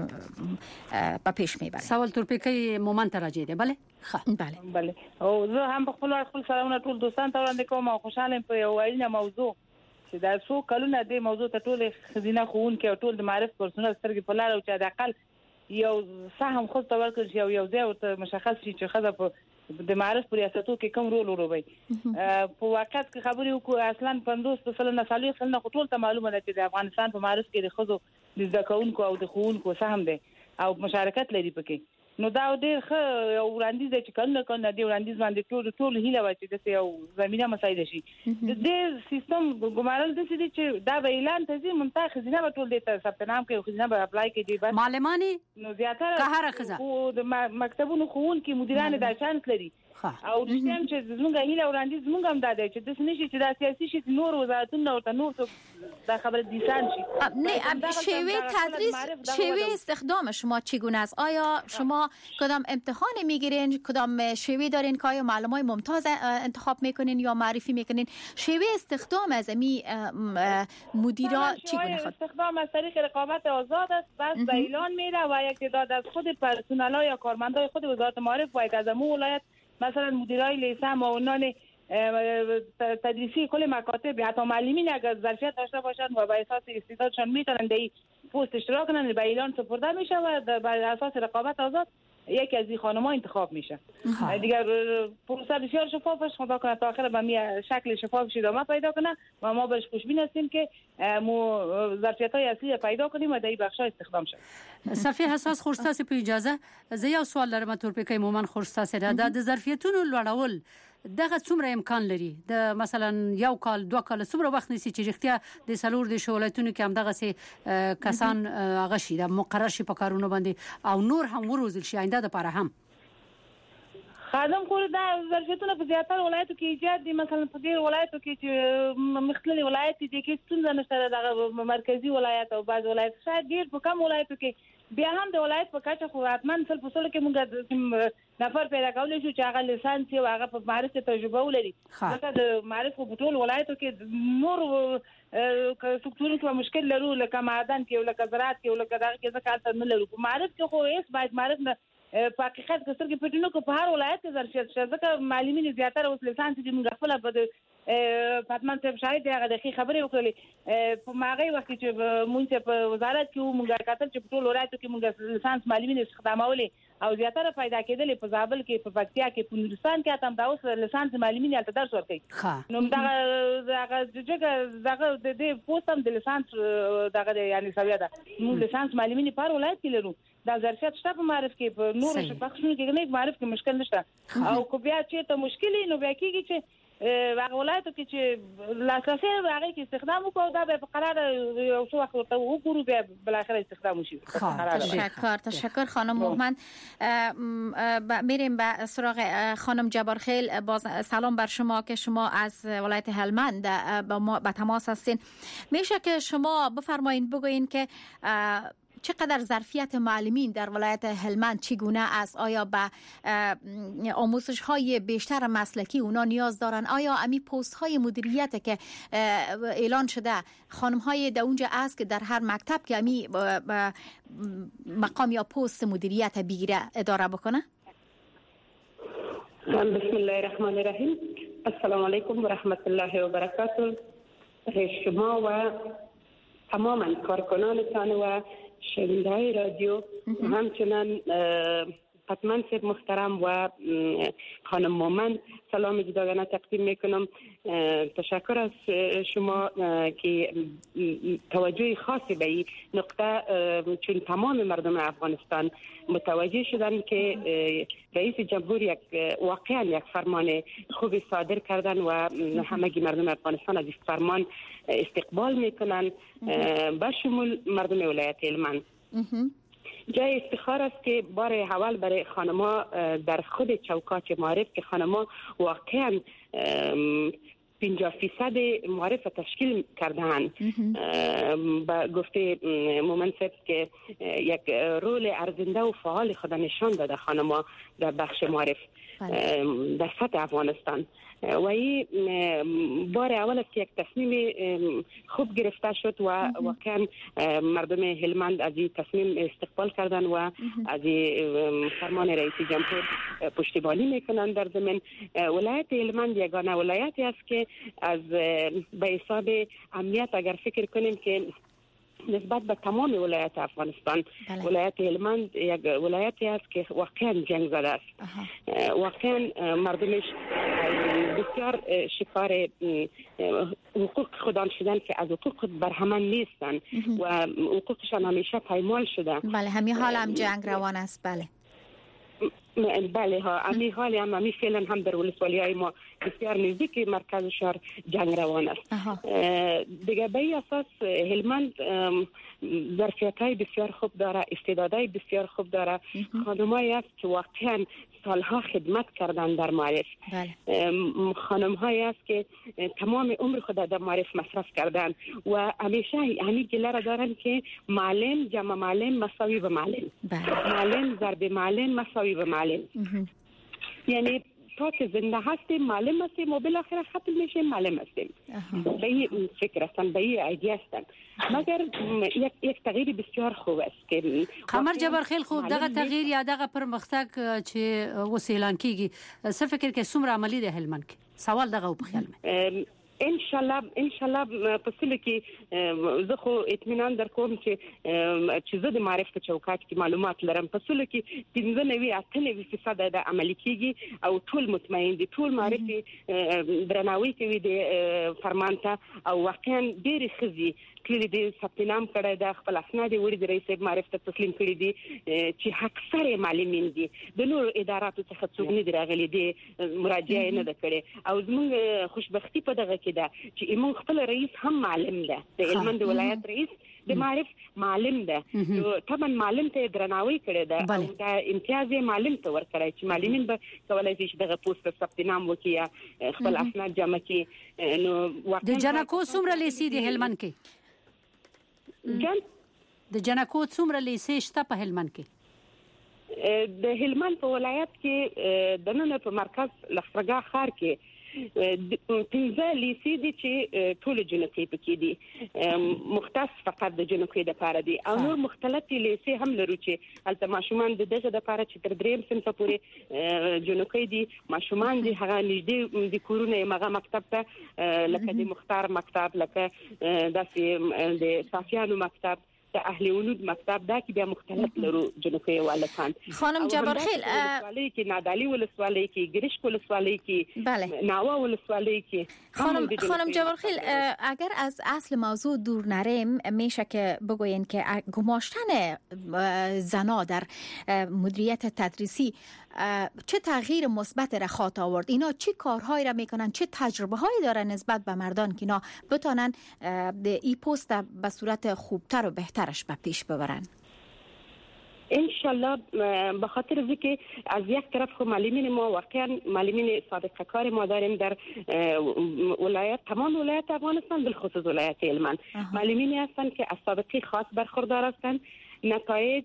به پیش میبرید؟ سوال تورپیکی مومن تراجع ده. بله بله او زه هم په خپل سلامونه ټول دوستان ته وړاندې کوم او خوشاله په یو وینا موضوع چې دا څو کلونه د موضوع ته ټول خزینه خوونکي او ټول د معرف پرسونل سترګې په لار او چې د اقل یو سهم خو ته ورکړ یو یو ځای ورته مشخص شي چې خزه په د معرف په ریاستو کې کوم رول ولوبي. په واقعیت کې خبرې وکړو اصلا 50% سالي خلنه ټول ته معلومه ده چې د افغانستان په معرف کې د خزو د ځکهونکو او د خوونکو سهم ده او مشارکت لري پکې. نو دا ډېر ښه وړاندیز دی چې کله دی وړاندیز باندې ټول هیله و چې د یو زمينه مسایل شي. د سیستم ګمارل د سې چې دا به اعلان تزي منتخ خزینه به ټول د ثبت نام کوي، خزینه به اپلای کوي. بس معلمانی نو زیاتره قهر خزه او د مکتبونو خوونکي مدیران د شانس لري او د سیم چې زمونږ هیله وړاندیز زمونږ هم دا دی چې د سنشي چې دا سیاسي شي نور وزارتونه او نور دا خبر دیسان شي. نه شیوه تدریس، شیوه استخدام شما چگونه است؟ آیا شما کدام امتحان میگیرین؟ کدام شیوه دارین که آیا معلمای ممتاز انتخاب میکنین یا معرفی میکنین؟ شیوه استخدام از می مدیرا چگونه خود؟ استخدام از طریق رقابت آزاد است، بس به اعلان میره و یک تعداد از خود پرسنل یا کارمندای خود وزارت معارف باید از امو ولایت مثلا مدیرای لیسه معاونان تدریسی کل مکاتب حتی معلمین اگر ظرفیت داشته باشن و به اساس استعدادشان میتونن در پست اشتراک کنن به اعلان سپرده میشه و بر اساس رقابت آزاد یکی از این خانم‌ها انتخاب میشه. دیگر پروسه بسیار شفافش خدا کنه تا آخر به شکل شفافش ادامه پیدا کنه و ما بهش خوشبین هستیم که مو ظرفیت‌های اصلی پیدا کنیم و در این بخش‌ها استخدام شه. صفی حساس خورستاسي په اجازه زه یو سوال لرم تورپیکی مومن خورستاسي د ظرفیتونو لوړول دغه څومره امکان لري؟ د مثلا یو کال دوه کال څومره وخت نیسي چې رښتیا د سلور د شولایتونو کې هم دغه سي کسان هغه شي د مقرر شي په کارونه باندې او نور هم وروزل شي آینده لپاره هم خادم خو دا ظرفیتونه په زیاتره ولایتو کې ایجاد دي. مثلا په دې ولایتو کې چې مختلف ولایت دي کې څنګه نشته دغه مرکزی ولایت او بعض ولایت شاید ډیر په کم ولایتو کې بیا هم د ولایت په کچه خو حتمن سل په سل کې موږ نفر پیدا کولای شو چې هغه لیسانس او هغه په معرفت تجربه ولري. ځکه د معرفت په ټول ولایتو کې نور سکتورونو کې مشکل لرو لکه معدن کې او لکه زراعت کې او لکه دغه کې ځکه نه لرو. په معرفت کې خو هیڅ باید معرفت نه په حقیقت کې سترګې پټونو کو په هر ولایت کې ظرفیت شته. ځکه معلمین زیاتره اوس لیسانس دي موږ خپل په پاتمان ته شاید هغه د خبرې وکړلې په ماغه وخت چې مونږ په وزارت کې موږ کاتل چې په ټول ولایتو کې موږ لیسانس معلمین استخدامولې او زیاتره پیدا کېدل په زابل کې په پکتیا کې په نورستان کې هم دا اوس لیسانس معلمین یالته درس ورکوي. نو دغه د دې پوسټم د لیسانس دغه یعنی سویا ده موږ لیسانس معلمین په ولایت کې لرو. دا ظرفیت شته په معرف کې په نور شپږشونو کې نه معرف کې مشکل نشته او کو بیا چې ته مشکلې نو بیا کېږي چې هغه ولایتو کې چې لاسرسي هغه کې استخدام وکړو دا به په قرار یو څو وخت ورته وګورو بیا بل اخر استخدام وشي. تشکر خانم مومن. میریم به سراغ خانم جبارخیل. باز سلام بر شما که شما از ولایت هلمند با تماس هستین. میشه که شما بفرمایید بگوین که چقدر ظرفیت معلمین در ولایت هلمند چگونه است؟ آیا به آموزش های بیشتر مسلکی اونا نیاز دارن؟ آیا امی پست های مدیریت که اعلان شده خانم های در اونجا است که در هر مکتب که امی مقام یا پست مدیریت بگیره اداره بکنه؟ بسم الله الرحمن الرحیم. السلام علیکم و رحمت الله و برکاته. شما و تماما کارکنانتان و شنونده‌های رادیو همچنان پتمن صاحب محترم و خانم مومن سلام جداگانه تقدیم میکنم. تشکر از شما که توجه خاصی به این نقطه چون تمام مردم افغانستان متوجه شدن که رئیس جمهور واقعا یک فرمان خوبی صادر کردن و همگی مردم افغانستان از این فرمان استقبال میکنن به شمول مردم ولایت هلمند. جای افتخار است که بار اول برای خانم‌ها در خود چوکات معارف که خانم‌ها واقعا 50% معارف تشکیل کرده‌اند. با گفته مومن صاحب که یک رول ارزنده و فعال خود نشان داده خانم‌ها در بخش معارف در سطح افغانستان و این بار اول است که یک تصمیم خوب گرفته شد و واقعا مردم هلمند از این تصمیم استقبال کردن و از فرمان رئیس جمهور پشتیبانی میکنن در زمین. ولایت هلمند یگانه ولایتی است که از به حساب امنیت اگر فکر کنیم که نسبت به تمام ولایت افغانستان ولایت هلمند یک ولایتی است که واقعا جنگ زده است. واقعا مردمش بسیار شکار حقوق خودان شدن که از حقوق برهمن نیستن و حقوقشان همیشه پایمال شده. بله همین حال هم جنگ روان است. بله ها همین حال هم فعلا هم در ولسوالی‌های ما بسیار نزدیک مرکز شهر جنگ روان است. دیگه به این اساس هلمند ظرفیت‌های بسیار خوب داره، استعدادهای بسیار خوب داره. خانم‌هایی است که واقعا سالها خدمت کردن در معارف. خانم‌هایی است که تمام عمر خود در معارف مصرف کردن و همیشه همین گله را دارن که معلم جمع معلم مساوی به معلم، معلم ضرب معلم مساوی به معلم. یعنی تا که زنده هستیم معلم هستیم و بالاخره ختم میشیم معلم هستیم. به این فکر هستن، به این ایدیا هستن. مگر یک تغییر بسیار خوب است که قمر جبار خیل خوب دغه تغییر یا دغه پرمختګ چې اوس اعلان کیږي څه فکر کې څومره عملی ده هلمند کې؟ سوال دغه په خیال مې ان شاء الله په سله کې زه خو اطمینان در کوم چې زه د معرفت چوکات کې معلومات لرم. په سله کې 95% د عملی کیږي او ټول مطمئن دي، ټول معرفت درناوی کوي د فرمان ته او واقعا ډېر خزي کلی د سپتنام کړه د خپل اسناد وړي د رئیس معرفت تسلیم کړي دي چې اکثر معلمین دي د نور اداراتو څخه څوک نه راغلي دي مراجعه نه کړي او زموږ خوشبختی په دغه کې ده چې موږ خپل رئیس هم معلم ده، د هلمند ولایت رئیس د معرف معلم ده. طبعا معلم ته درناوی کړي ده او دا امتیاز معلم ته ورکړي چې معلمین به کولای شي دغه پوسټ ثبتنام وکړي خپل اسناد جمع کړي. نو د جنکو څومره لیسي د هلمند کې د جنکو څومره لیسې شته په هلمند کې؟ د هلمند په ولایت کې د نن په مرکز لښکرګاه ښار کې 15 لیسې دي چې ټول جنکې پکې دي، مختص فقط د جنکې د لپاره دي او نور مختلفې لیسې هم لرو چې البته ماشومان د دغه لپاره چې تر دریم صنف پورې جنکې دي ماشومان دي هغه نږدې د کورونه مغه مکتب ته لکه د مختار مکتب لکه داسې د صافیانو مکتب د اهل ولود مکتب دا کې بیا مختلف لرو جنکې والکان. خانم جبارخیل ولسوالی کې نادالی ولسوالی کې گریشک ولسوالی کې ناوا ولسوالی کې. خانم جبارخیل اگر از اصل موضوع دور نریم میشه که بگوین که گماشتن زنا در مدیریت تدریسی چه تغییر مثبت را خواهد آورد؟ اینا چه کارهایی را میکنن، چه تجربه هایی دارن نسبت به مردان که اینا بتانن این پست به صورت خوبتر و بهترش به پیش ببرن؟ انشالله به خاطر اینکه از یک طرف خو معلمین ما واقعا معلمین صادقه کار ما داریم در ولایت تمام ولایت افغانستان بالخصوص ولایت هلمند. معلمینی هستند که از سابقه خاص برخوردار هستند، نتایج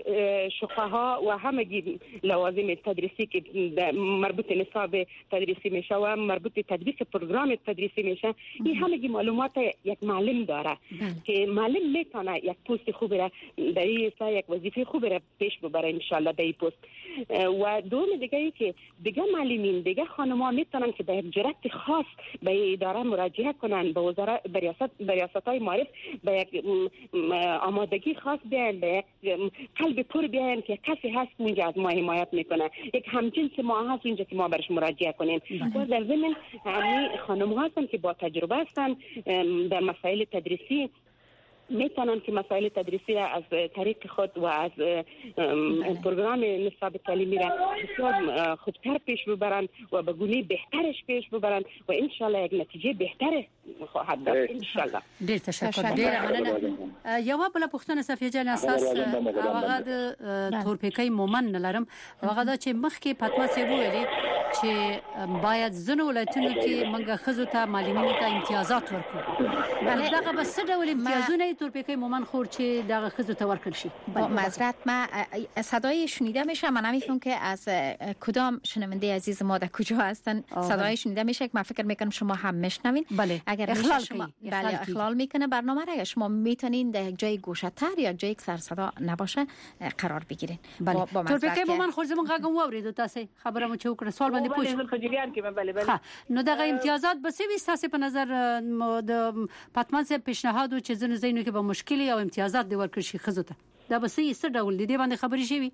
شقها و همگی لوازم تدریسی که مربوط نصاب تدریسی میشه و مربوط تدریس پروگرام تدریسی میشه این همگی معلومات یک معلم داره که معلم میتونه یک پست خوب را در این یک وظیفه خوب را پیش ببره ان شاء الله در این پست. و دوم دیگه ای که دیگه معلمین دیگه خانم‌ها میتونن که به یک جرأت خاص به اداره مراجعه کنن، به وزارت ریاست‌های معارف به یک آمادگی خاص بیان، به قلب پر بیاین که کسی هست اونجا از ما حمایت میکنه، یک همجنس ما هست اونجا که ما برش مراجعه کنیم. و در ضمن همین خانم هستن که با تجربه هستن در مسائل تدریسی میتونن که مسائل تدریسی از طریق خود و از پروگرام نصاب تعلیمی را بسیار خوبتر پیش ببرن و به گونه بهترش پیش ببرن و ان شاء الله یک نتیجه بهتر خواهد داشت ان شاء الله. ډیر تشکر. ډیر مننه. یو بل پوښتنه صفیه جان اساس هغه د تورپیکۍ مومن لرم هغه دا چې مخکې فاطمه صاحب ویلي چې باید زنو ولایتونو کې منګه خزو ته معلمینو ته امتیازات ورکړو. بله دغه بس څه ډول امتیازونه تورپیکۍ مومن خور چې دغه خزو ته ورکړل شي؟ معذرت ما صدای شنیده میشه، من نمیفهم که از کدام شنونده عزیز ما در کجا هستن صدای شنیده میشه که من فکر میکنم شما هم میشنوین. بله اگر اخلال شما اخلال میکنه برنامه را، اگر شما میتونین در یک جای گوشه‌تر یا جای یک سر صدا نباشه قرار بگیرین. بله تورپیکۍ مومن خور زمون غږم واورید تاسو خبرمو چې وکړه سوال باندې پوښتنه. نو دغه امتیازات به څه وي تاسو په نظر د پاتمان صاحب پیشنهاد چې زنه زینو کې به مشکل او امتیازات دی ورکړي شي خزو ته دا به څه ډول دی باندې خبرې شي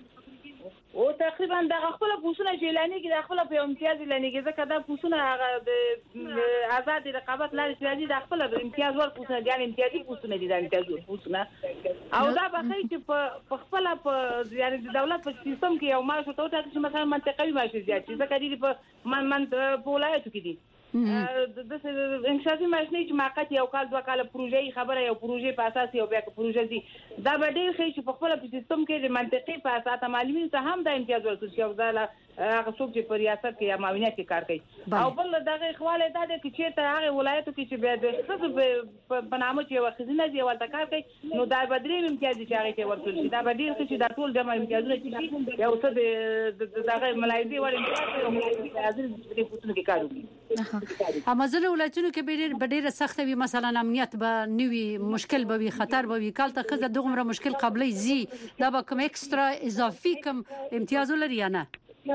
او تقریبا د خپل پوسونه جیلانی کې د خپل په امتیاز لانی کې ځکه دا پوسونه هغه د آزاد رقابت لاري چې د خپل امتیاز ور پوسونه دي امتیازي پوسونه دي د امتیاز پوسونه او دا به خې چې په خپل په یعنی د دولت په سیستم کې یو معاش ته وټاکل چې مثلا منطقوي معاش زیات چې ځکه دي په من په ولایتو کې دي د انشاءي ماشیني چې موقت یو کال دوه کال پروژې خبره یو پروژې په اساس یو بیا پروژې دي دا به ډېر ښه چې په خپل سیستم کې د منطقي په اساس معلومین ته هم د امتیاز ورکړي چې ځاله هغه څوک چې په ریاست کې یا معاونیت کې کار کوي او بل دغه خواله دا د چې ته هغه ولایتو کې چې بیا د خصوص په نامه چې وخزینه دی ولته کار کوي نو دا به درې امتیاز چې هغه ته ورکړي دا به ډېر چې دا ټول جمع امتیازونه چې یو څه د دغه ملایدي ور امتیاز او ملایدي حاضر د پوتنو کې کار کوي. امازون ولایتونو کې به ډېر سخت وي مثلا امنیت به نوي مشکل به وي خطر به وي کال ته خزه دغه مشکل قبلې زی دا به کوم ایکسترا اضافي کوم امتیاز لري یا نه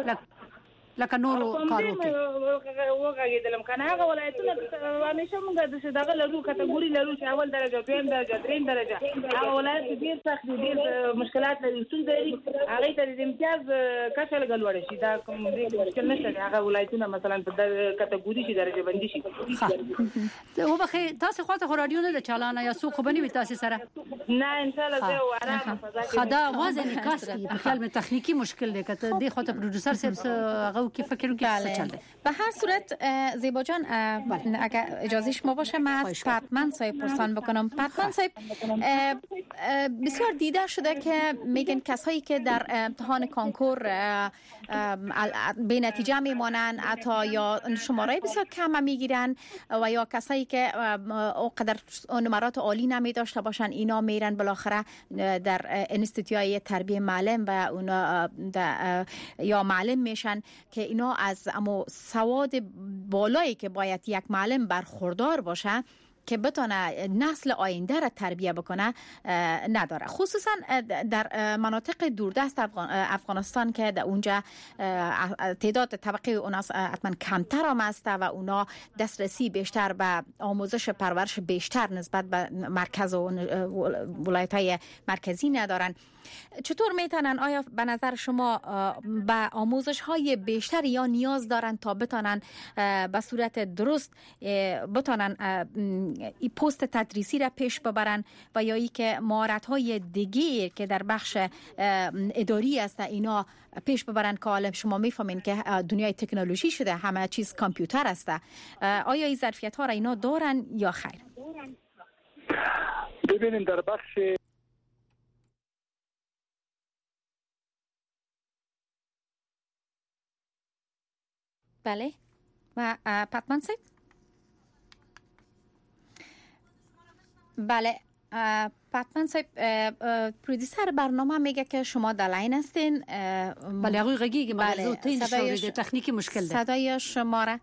لکه نورو کارو کې وګورئ کنه هغه ولایتونه همیشه موږ د دغه لرو کټګوري لرو چې اول درجه دویم درجه دریم درجه هغه ولایت ډیر سخت ډیر مشکلات لري څنګه لري هغه ته د امتیاز کچه لګول شي دا کوم مشکل نشته هغه ولایتونه مثلا په کټګوري شي درجه بندي شي. او بخې تاسو خواته رادیو نه چالانه یا سو خو بنوي تاسو سره نه ان شاء الله زه آرام فضا کې خدا وازه نکاس کی په خیال مې تخنیکی مشکل دی کته دی خواته پروډوسر صاحب کی فکر کنید. به هر صورت زیبا جان اگر اجازه شما باشه من از پاتمن صاحب پرسان بکنم. پاتمن صاحب بسیار دیده شده که میگن کسایی که در امتحان کنکور به نتیجه میمانن حتی یا شماره بسیار کم میگیرن و یا کسایی که اونقدر نمرات عالی نمی داشته باشن اینا میرن بالاخره در انستیتوهای تربیت معلم و اونا یا معلم میشن که اینا از اما سواد بالایی که باید یک معلم برخوردار باشه که بتونه نسل آینده را تربیت بکنه نداره، خصوصا در مناطق دوردست افغانستان که در اونجا تعداد طبقه اونا حتما کمتر هم است و اونا دسترسی بیشتر به آموزش پرورش بیشتر نسبت به مرکز و ولایت‌های مرکزی ندارن. چطور میتونن آیا به نظر شما به آموزش های بیشتر یا نیاز دارن تا بتونن به صورت درست بتونن این پست تدریسی را پیش ببرن و یا ای که مهارت های دیگه که در بخش اداری است اینا پیش ببرن که حالا شما میفهمین که دنیای تکنولوژی شده همه چیز کامپیوتر است، آیا این ظرفیت ها را اینا دارن یا خیر؟ ببینیم در بخش بله و پاتمان صاحب بله پاتمان صاحب پرودیسر برنامه میگه که شما در لاین هستین. بله آقای غگی بله تکنیکی مشکل ده صدای شما را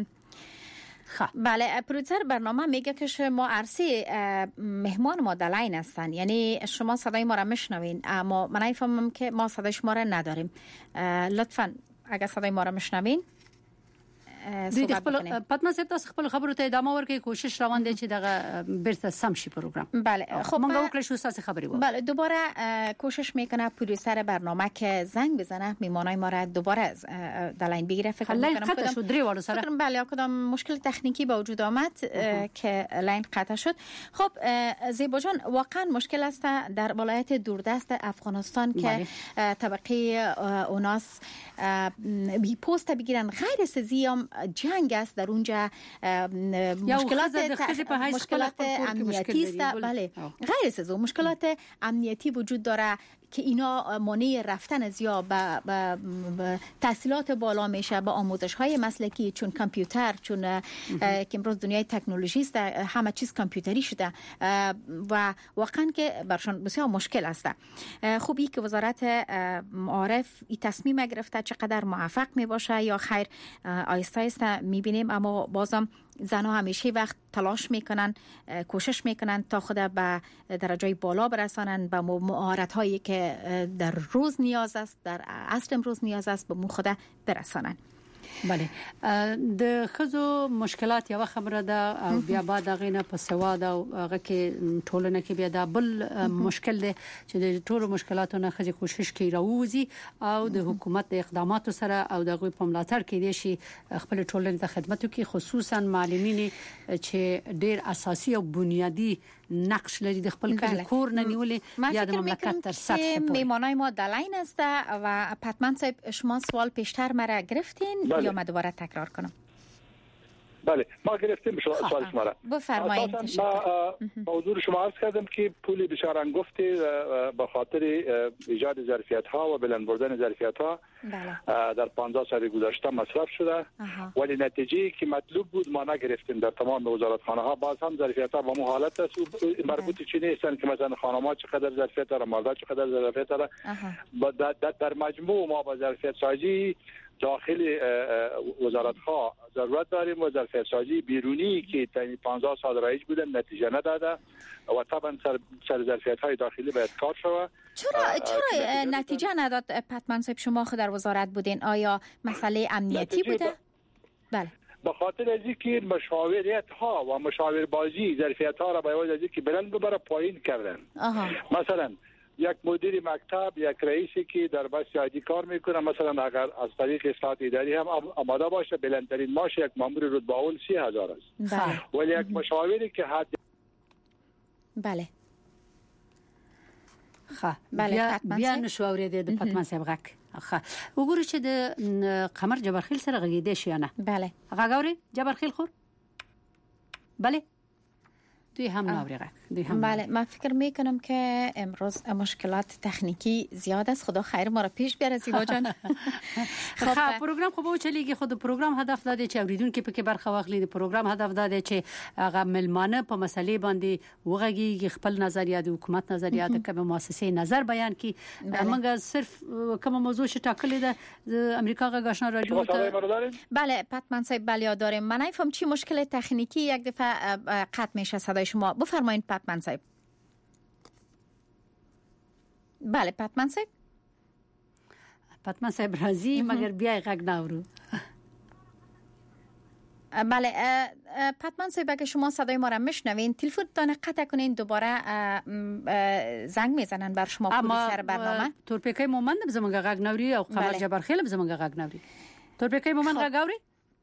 بله پرودیسر برنامه میگه که شما عرصه مهمان ما در لاین هستن، یعنی شما صدای ما را میشنوین اما من نمیفهمم که ما صدای شما را نداریم. لطفا اگر صدای ما را میشنوین صحبت بکنیم. پاتما صاحب تاسو خپل خبرو ته ادامه ورکړئ، کوشش روان دی چې دغه بیرته سم شي پروگرام. بله خب ما وکړو شو تاسو خبري وو. بله دوباره کوشش میکنه پروډوسر برنامه که زنگ بزنه میمانای ما را دوباره در لاین بگیره. فکر میکنم قطع شد درې وړو سره. بله کدام مشکل تکنیکی با وجود آمد که لاین قطع شد. خب زیبا جان واقعا مشکل است در ولایت دوردست افغانستان که طبقه اوناس بی پست بگیرن غیر سزیم جنگ است در اونجا، مشکلات امنیتی است. بله غیر سزو مشکلات امنیتی وجود داره که اینا مانع رفتن از یا به تحصیلات بالا میشه، به آموزش های مسلکی، چون کامپیوتر، چون که امروز دنیای تکنولوژی است، همه چیز کامپیوتری شده و واقعا که برشان بسیار مشکل است. خوبی که وزارت معارف این تصمیم گرفته، چقدر موفق می باشه یا خیر آیسته آیسته میبینیم، اما بازم زنها همیشه وقت تلاش میکنن، کوشش میکنن تا خود به درجه بالا برسانن، به مهارت هایی که در روز نیاز است، در عصر امروز نیاز است، به مو خود برسانن. بله د خزو مشکلات یو خبره ده او بیا بعد غینه په سواد او هغه کې ټولنه کې بیا دا بل مشکل ده چې د ټولو مشکلاتونو خزي کوشش کوي راوځي او د حکومت د اقداماتو سره او د غوي په ملاتړ کې دي شي خپل ټولنې ته خدمت کوي، خصوصا معلمین چې ډیر اساسي او بنیادی نقش لري د خپل کور نه نیولې یا د مملکت تر سطح پورې. میمانای ما دلاین است و پتمن صاحب شما سوال پیشتر مرا گرفتین یا ما دوباره تکرار کنم؟ بله ما گرفتیم سوال شما را. بفرمایید. با حضور شما عرض کردم که پول بسیار انگفتی به خاطر ایجاد ظرفیت ها و بلند بردن ظرفیت ها در 15 سال گذشته مصرف شده، ولی نتیجه که مطلوب بود ما نگرفتیم. در تمام وزارتخانه ها باز هم ظرفیت ها با مو حالت است مربوط چی نیستن که مثلا خانم‌ها چقدر ظرفیت دارن، مردا چقدر ظرفیت دارن. در مجموع ما با ظرفیت سازی داخل وزارت‌ها ضرورت داریم و ظرفیت سازی بیرونی که تا 15 سال رایج بودن نتیجه نداده و طبعا سر ظرفیت‌های داخلی باید کار شود. چرا نتیجه نداد پتمن صاحب؟ شما خود در وزارت بودین، آیا مسئله امنیتی بوده؟ بله به خاطر از اینکه مشاوریت ها و مشاور بازی ظرفیت ها را به وجه از اینکه بلند ببره پایین کردن. مثلا یک مدیر مکتب، یک رئیسی که در بس عادی کار میکنه، مثلا اگر از طریق اصلاحات اداری هم آماده باشه بلندترین معاش یک مامور رتبه اول 30,000 است. ولی یک مشاوری که حد بله بیا نشو اوریدې د پتمن صاحب غک وګورئ چې د قمر جبرخیل سره غږیدې شي نه. بله غاوري جبرخیل خور بله دوی هم ناوری غک. بله من فکر میکنم که امروز مشکلات تکنیکی زیاد است. خدا خیر ما را پیش بیاره زیبا جان. خب پروگرام خو به چلیږي، خود پروگرام هدف داده چې اوریدونکو پکې برخه واخلي. د پروگرام هدف داده چې هغه ملمانه په مسلې باندې وغږیږي، خپل نظریات، حکومت نظریات، کوم مؤسسې نظر بیان کی. موږ صرف کوم موضوع چې ټاکلې ده د امریکا غږ آشنا رادیو ته. بله پتمن صاحب بله داریم. من نفهم چی مشکل تکنیکی یک دفعه قطع میشه صدای شما. بفرمایید پتمن صاحب. بله پتمن صاحب. پتمن صاحب راضی مگر بیا غږ ناورو. بله پتمن صاحب اگه شما صدای ما را میشنوین تلفنتون قطع کنین، دوباره زنگ میزنن بر شما پروډوسر برنامه. تورپیکای مومند زمونږ غږ ناوري او قمر جبرخیل زمونږ غږ ناوري. تورپیکای مومند غږ اوري؟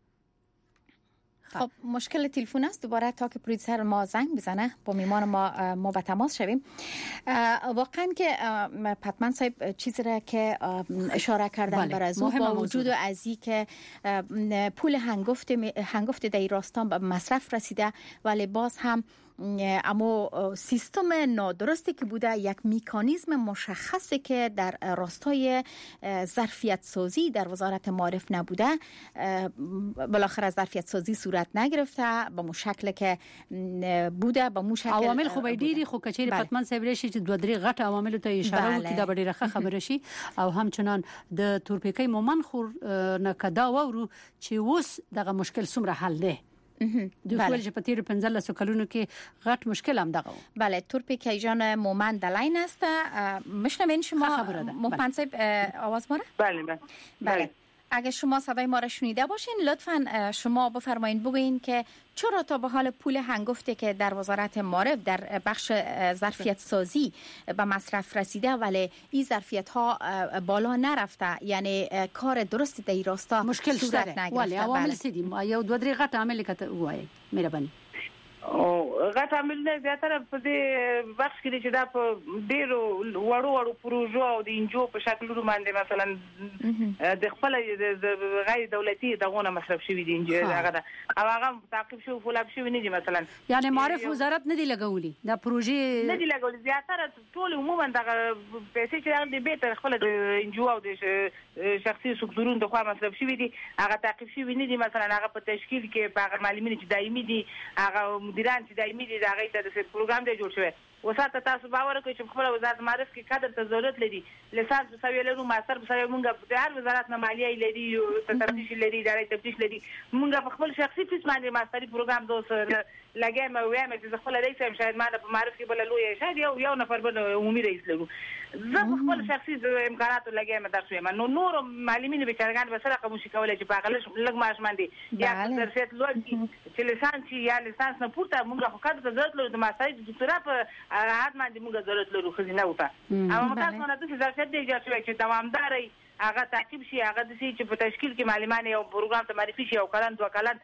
خب مشکل تلفن است. دوباره تا که پروډوسر ما زنگ بزنه با میمان ما به تماس شویم. واقعا که پتمن صاحب چیزی را که اشاره کردن بر از با وجود و ازی که پول هنگفت در راستان به مصرف رسیده، ولی باز هم اما سیستم نادرستی که بوده، یک مکانیزم مشخصی که در راستای ظرفیت سازی در وزارت معارف نبوده، بالاخره ظرفیت سازی صورت نگرفته به مو شکل که بوده. به مو شکل عوامل خوبای ډیری خو کچېری پتمن صاحب رشي چې دوه درې غټ عوامل ته اشاره وکړي دا ډیره خبره شي. او همچنان د تورپیکای مومن خور نه کدا وورو چې اوس دغه مشکل څومره حل ده. دوی چې په تیر 15 کلونو کې غټ مشکل هم دغه. بله تورپیکای جان مومن دلاین است. میشنوین شما مومن صاحب آواز ما را؟ بله. اگه شما صدای ما را شنیده باشین لطفاً شما بفرمایید بگوین که چرا تا به حال پول هنگفتی که در وزارت معارف در بخش ظرفیت سازی به مصرف رسیده ولی این ظرفیت ها بالا نرفته، یعنی کار درست در این راستا مشکل صورت نگرفته. ولی عوامل سیدیم یو دو درې غټ عامل کته وایي مهرباني. غټ عاملونه زیاتره په دې بخش کې چې دا په ډیرو وړو پروژو او د انجو په شکلونو باندې مثلا د خپل غیر دولتي دغونه مصرف شوی دي هغه دا او هغه تعقیب شو فولاب شوی نه دي مثلا، یعنی معرف وزارت نه دی لګولي دا پروژې نه دی لګولي زیاتره ټول عموما دغه پیسې چې د بیت خپل انجو او د شخصي سکتورونو د خوا مصرف شوی دي هغه تعقیب شوی نه دي، مثلا هغه په تشکیل کې په هغه معلومین چې دایمي دي هغه مدیران چې دایمي دي دا غي ته د پروګرام دی جوړ شوی. وساته تاسو باور کوئ چې خپل وزارت معرف کې کادر ته ضرورت لري، لسانس سوي لرو ماستر سوي مونږ د هر وزارت نه مالیه لري او تفتیش لري ادارې تفتیش لري، مونږ په خپل شخصي فیس باندې ماستري پروګرام دوس لګایم او وایم چې خپل رئیس هم شاید ما په معرف کې بل لوی شاید یو نفر بل عمومي رئیس لرو، زه په خپل شخصي امکانات لګایم درس وایم نو نور معلمین به چرګان به سره کوم شي کولای چې په غلط لګ ماش باندې یا درسیت لوړ چې لسانس یا لسانس نه پورته مونږ خو کاته ضرورت لرو د ماستري دکتورا په حد باندې موږ ضرورت لرو خزینه وته او مکاتونه د ظرفیت دی چې دوامداري هغه تعقیب شي، هغه د چې په تشکیل کې معلمان یو پروګرام ته معرفي شي او کلن دوه کلن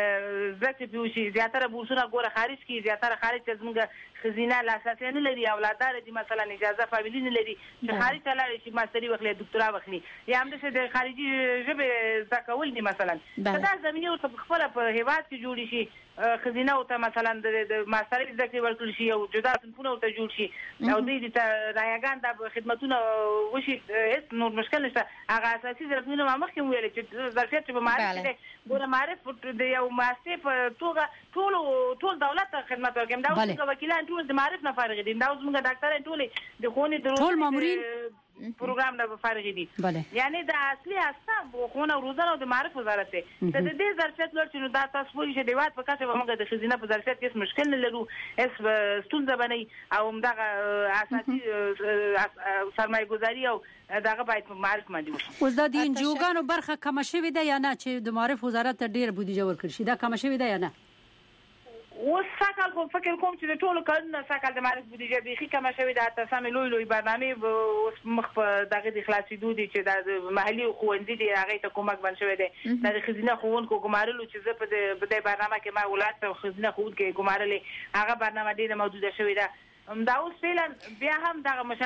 زکه پیوشي زیاتره بورسونه ګوره خارج کی زیاتره خارج ته موږ خزینه لاساسي نه لري اولادار دي مثلا اجازه فامیلی نه لري چې خارج ته لاړ شي ماستري وکړي دکتورا وکړي یا هم د خارجي ژبه زکول دي مثلا دا زمينه او خپل په هیواد کې جوړی شي خزینه او ته مثلا د ماستري ذکر ورکړي شي او جدا صنفونه ته جوړ شي او دې ته رایگان د خدماتونه وشي هیڅ نور مشکل نشته. هغه اساسي ظرفونه ما مخکې ویل چې ظرفیت په معرفت کې ګوره معرف د یو ماسته په توګه ټول دولت ته خدمت ورکوي، دا اوس وکیلان ټول د معرف نه فارغ دي، دا اوس موږ ډاکټران ټول د خونې ټول مامورین پروګرام نه فارغ دي، یعنی د اصلي اساس خونه روزانه د معرف وزارت ته د دې ظرفیت لور چې نو دا تاسو وایي چې د وات په کچه موږ د خزینه په ظرفیت کې مشکل نه لرو اس ستونزه بنئ او دغه اساسي سرمایه گذاری او دغه باید په معرف باندې وشي. اوس د انجوګانو برخه کم شوی ده یا نه چې د معرف وزارت ته ډیر بودیجه ورکړي شي دا کم شوی ده یا نه؟ اوس ساکل خو فکر کوم چې د ټولو کارونه ساکل د معرف بودیجه بيخي کم شوی ده، تاسو هم لوی برنامه اوس مخ په دغه د خلاصېدو دي چې د محلي خوندې دي هغه ته کومک بن شوی دی د خزینه خوونکو ګمارلو چې زه په د برنامه کې ما ولادت او خزینه خوونکو ګمارلې هغه برنامه ډیره موجوده شوی ده. دا اوس فعلا بیا هم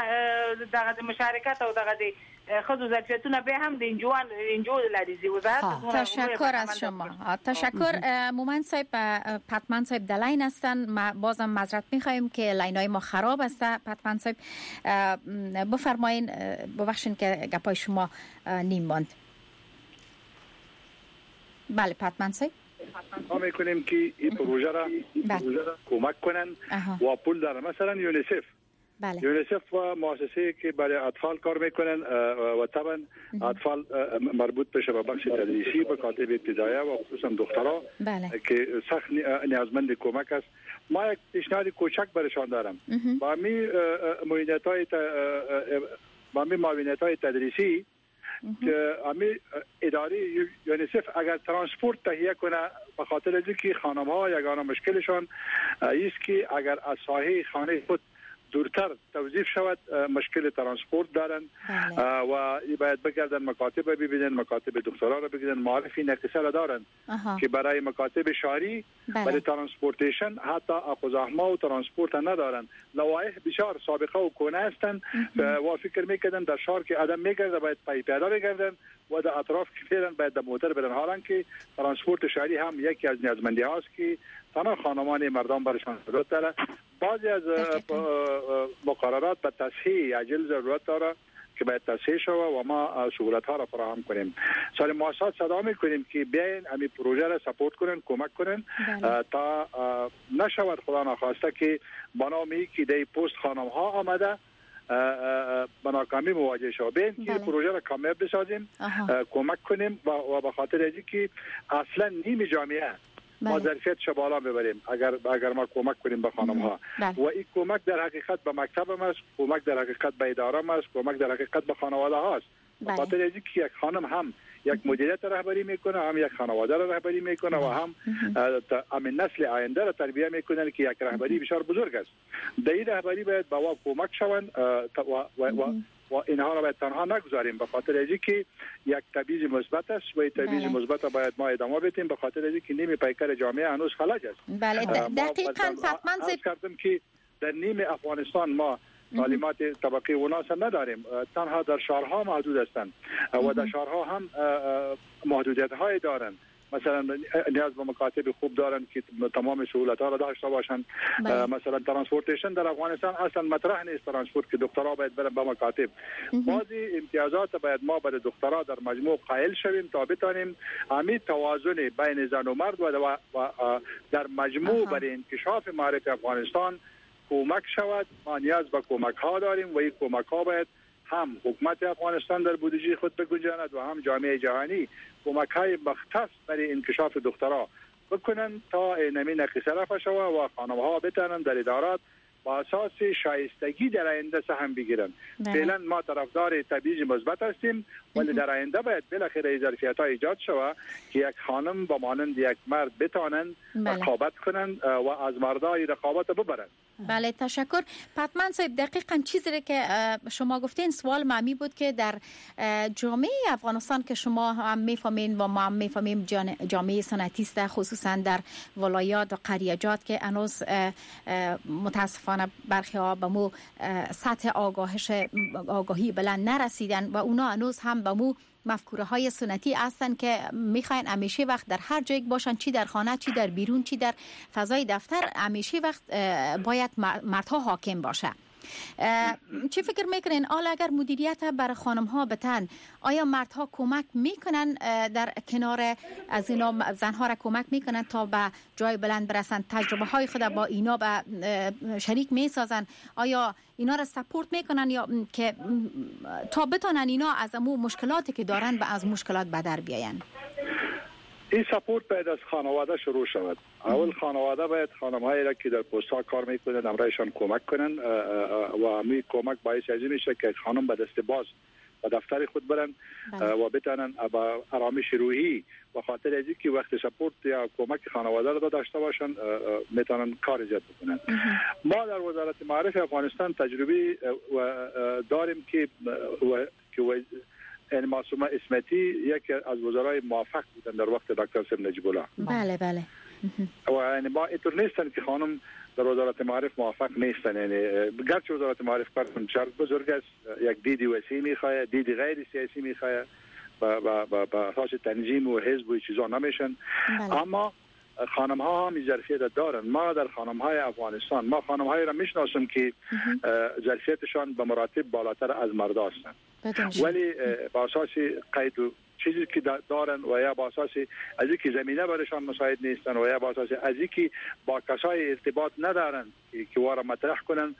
دغه مشارکت او دغه د خود ظرفیتونه به هم د انجو لریزی وزارت. تشکر از شما. تشکر مومن صاحب. پتمن صاحب در لاین هستن، ما بازم معذرت میخوایم که لاینای ما خراب است. پتمن صاحب بفرمایین، ببخشید که گپای شما نیم ماند. بله پتمن صاحب ما میکنیم که این پروژه را کمک کنن و پول داره، مثلا یونیسف یونیسف و مؤسسه که برای اطفال کار میکنن و طبعا اطفال مربوط بشه به بخش تدریسی به کاتب ابتدایی و خصوصا دخترها که سخت نیازمند کمک است. ما یک پیشنهاد کوچک برشان دارم با می معاونت های تدریسی که امی اداره یونیسف اگر ترانسپورت تهیه کنه به خاطر از اینکه خانم‌ها یگانه مشکلشان است که اگر از ساحه خانه خود دورتر توظیف شود مشکل ترانسپورت دارن و باید بگردن مکاتب ببینن، مکاتب دکترا را بگیرن، معرفی نقصه را دارن که برای مکاتب شهری برای ترانسپورتیشن حتی اخوزاحما و ترانسپورت ندارن. لوایح بسیار سابقه و کهنه هستند و فکر میکردن در شهر که آدم میگرده باید پای پیاده بگردن و در اطراف که فعلا باید در موتر برن، حالا که ترانسپورت شهری هم یکی از نیازمندی هاست که تنها خانمان مردم برشان ضرورت داره. بعضی از مقررات به تصحیح عاجل ضرورت داره که باید تصحیح شود و ما سهولت ها را فراهم کنیم. سال مؤسسات صدا میکنیم که بیاین همین پروژه را سپورت کنن، کمک کنن تا نشود خدا نخواسته که بنامی که دی پست خانم ها آمده به ناکامی مواجه شود. بیاین که پروژه را کامیاب بسازیم، کمک کنیم و به خاطر اینکه که اصلا نیم جامعه ما ظرفیتش بالا ببریم اگر ما کمک کنیم به خانم ها و این کمک در حقیقت به مکتب هم است، کمک در حقیقت به اداره هم است، کمک در حقیقت به خانواده هاست. به خاطر اینکه یک خانم هم یک مدیریت رهبری میکنه، هم یک خانواده را رهبری میکنه و هم نسل آینده را تربیت میکنه که یک رهبری بسیار بزرگ است. در این رهبری باید به وا کمک شوند و اینها را باید تنها نگذاریم، به خاطر اینکه یک تبعیض مثبت است و این تبعیض مثبت باید ما ادامه بدیم، به خاطر اینکه نیم پیکر جامعه هنوز خلج است. بله دقیقاً فاطمه کردم که در نیم افغانستان ما تعلیمات طبقه وناس نداریم، تنها در شهرها محدود هستند و در شهرها هم محدودیت های دارند. مثلا نیاز به مکاتب خوب دارن که تمام سهولت ها را داشته باشند. مثلا ترانسپورتیشن در افغانستان اصلا مطرح نیست، ترانسپورت که دکترها باید برن به مکاتب. بعضی امتیازات باید ما برای دکترها در مجموع قائل شویم تا بتانیم همین توازن بین زن و مرد و در مجموع برای انکشاف معرف افغانستان کمک شود. ما نیاز به کمک ها داریم و این کمک ها باید هم حکومت افغانستان در بودجه خود بگنجاند و هم جامعه جهانی کمک های مختص برای انکشاف دخترها بکنن تا نمی نقص رفع شود و خانم‌ها بتانند در ادارات با اساس شایستگی در آینده سهم بگیرن. فعلا ما طرفدار تبعیض مثبت هستیم، ولی در آینده باید بالاخره ظرفیت‌ها ایجاد شود که یک خانم با مانند یک مرد بتانند رقابت کنند و از مردای رقابت ببرند. بله تشکر. پتمن صاحب دقیقاً چیزی که شما گفتین سوال معمی بود که در جامعه افغانستان که شما هم میفهمین و ما هم میفهمیم جامعه سنتی است، خصوصا در ولایات و قریجات که هنوز متاسفانه برخی ها به مو سطح آگاهی بلند نرسیدن و اونا هنوز هم به مو مفکوره های سنتی هستن که میخواین همیشه وقت در هر جایی باشن، چی در خانه چی در بیرون چی در فضای دفتر، همیشه وقت باید مردها حاکم باشه. چی فکر میکنین حالا اگر مدیریت بر خانم ها بتن، آیا مردها کمک میکنن در کنار از اینا زنها را کمک میکنن تا به جای بلند برسن، تجربه های خود با اینا به شریک میسازن؟ آیا اینا را سپورت میکنن یا که تا بتونن اینا از امو مشکلاتی که دارن به از مشکلات بدر بیاین؟ این سپورت باید از خانواده شروع شود. اول خانواده باید خانم‌هایی را که در پست‌ها کار میکنند امرایشان کمک کنند و همین کمک باعث از این میشه که خانم به دست باز و دفتر خود برن و بتونن با آرامش روحی و خاطر از اینکه وقت سپورت یا کمک خانواده را داشته باشن میتونن کار ایجاد بکنن. ما در وزارت معارف افغانستان تجربه داریم که این معصومه اسمتی یکی از وزرای موفق بودن در وقت دکتر سید نجیب الله. بله بله. و یعنی ما اینطور نیستن که خانم در وزارت معارف موفق نیستن، یعنی گرچه وزارت معارف کار بزرگ است، یک دید وسیع میخواد، دید غیر سیاسی میخواد با اساس تنظیم و حزب و چیزا نمیشن. اما خانم ها هم ظرفیت دارن. ما در خانم های افغانستان ما خانم هایی را میشناسیم که ظرفیتشان به مراتب بالاتر از مرد هستند، ولی با اساس قید و چیزی که دارن و یا با اساس از اینکه زمینه برایشان مساعد نیستن و یا با اساس از اینکه با کسای ارتباط ندارن که وارا مطرح کنن،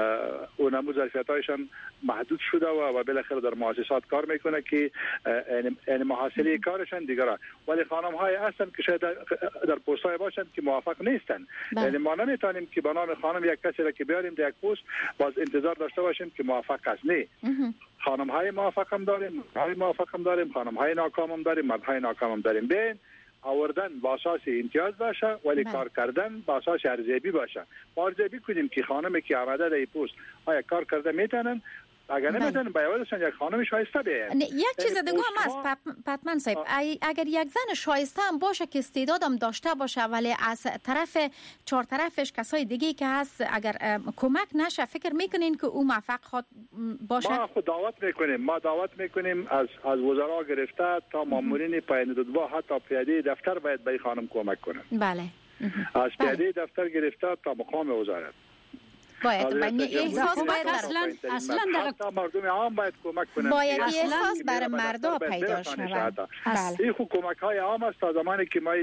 اونم ظرفیت‌هایشان محدود شده و بالاخره در مؤسسات کار میکنه که یعنی محاصره کارشان دیگره. ولی خانم‌های هستن که شاید در پست‌های باشن که موافق نیستن. یعنی ما نمیتونیم که به نام خانم یک کسی را که بیاریم در یک پست باز انتظار داشته باشیم که موافق است. نه، خانم‌های موفق هم داریم، مردهای موفق هم داریم، خانم‌های ناکام هم داریم، مردهای ناکام هم داریم. بین آوردن با اساس امتیاز باشه ولی کار کردن با اساس ارزیابی باشه. ما ارزیابی کنیم که خانمی که آمده در این پست آیا کار کرده میتونن، اگر نمیتونن بیاورشن یک خانم شایسته بیاین. یک چیز دیگه هم است پتمن صاحب، اگر یک زن شایسته هم باشه که استعدادم داشته باشه ولی از طرف چهار طرفش کسای دیگه که هست اگر کمک نشه، فکر میکنین که او موفق خود باشه؟ ما خود دعوت میکنیم از وزرا گرفته تا مامورین پایین دادگاه حتی پیاده دفتر باید به خانم کمک کنن. بله. از پیاده دفتر گرفته تا مقام وزارت باید احساس باید اصلا مردم عام باید کمک کنند، باید احساس برای مردا پیدا شود. این کمک های عام است تا زمانی که ما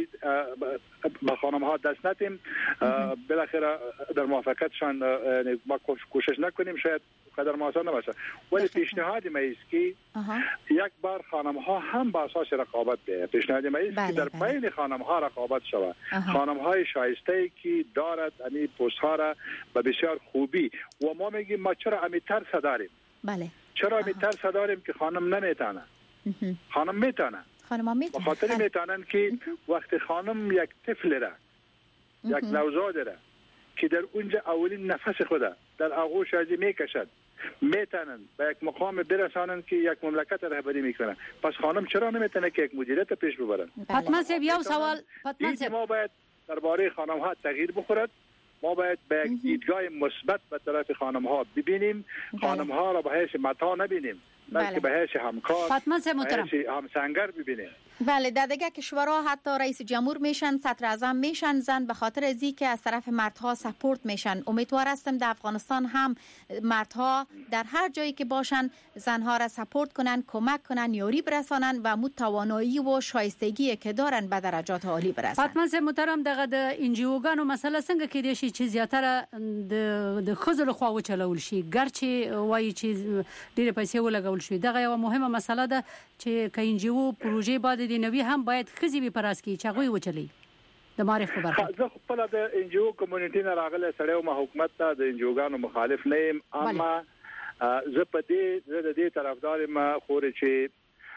با خانم ها دست ندیم بالاخره در موافقتشان ما کوشش نکنیم شاید قدر موثر نباشه. ولی پیشنهاد ما است که یک بار خانم ها هم با اساس رقابت بیاید. پیشنهاد ما است که در بین خانم ها رقابت شود. خانم های شایسته که دارد یعنی پست ها را به بسیار خوبی و ما میگیم ما چرا امی ترس داریم؟ بله. چرا امی ترس داریم که خانم نمیتونه؟ خانم میتونه، خانم میتونه، بخاطر میتونن که وقتی خانم یک طفل را یک نوزاد را که در اونجا اولین نفس خود در آغوش از میکشد میتونن به یک مقام برسانن که یک مملکت رهبری میکنن. پس خانم چرا نمیتونه که یک مدیریت پیش ببرن؟ پتمن صاحب یو سوال ما باید درباره خانم ها تغییر بخورد. ما باید به یک دیدگاه مثبت به طرف خانم ها ببینیم، خانم ها را به حیث متاع نبینیم، بلکه به حیث همکار، به حیث همسنگر ببینیم. بله، در دیگه کشورها حتی رئیس جمهور میشن، صدر اعظم میشن زن، به خاطر ازی که از طرف مردها سپورت میشن. امیدوار هستم در افغانستان هم مردها در هر جایی که باشن زنها را سپورت کنن، کمک کنن، یاری برسانن و مو توانایی و شایستگی که دارن به درجات عالی برسن. فاطمه صاحب محترم، دغه د انجیوګانو مسله څنګه کېدای شي چې زیاتره د خزل خو وچلول شي، ګرچې وایي چې ډېر پیسې ولګول شي. دغه یو مهمه مسله ده چې که انجیو پروژې باندې د نوی هم باید خزي به پراس کی چاغوي وچلی د معرف په برخه. زه خپل د انجیو کمیونټي نه راغله سړیو ما حکومت ته د انجیوګانو مخالف نه یم، اما زه په دې طرفدار ما خوري چې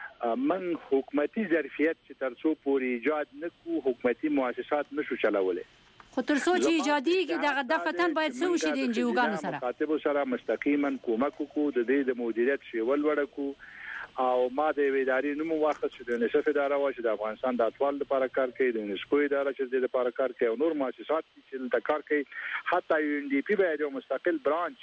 من حکومتي ظرفیت چې ترڅو پوری ایجاد نکو حکومتي مؤسسات نشو چلولې. خو ترڅو چې ایجادي کې دغه دفتن باید څه وشي د انجیوګانو سره مخاطب سره مستقیما کومک کو د مدیریت شیول وړکو او ما د ادارې نوم واخص چې د نشف اداره و چې د افغانستان د اطفال لپاره کار کوي، د یونسکو اداره چې د لپاره کار کوي او نور مؤسسات چې د کار کوي، حتی یو ان ډي پی باید یو مستقل برانچ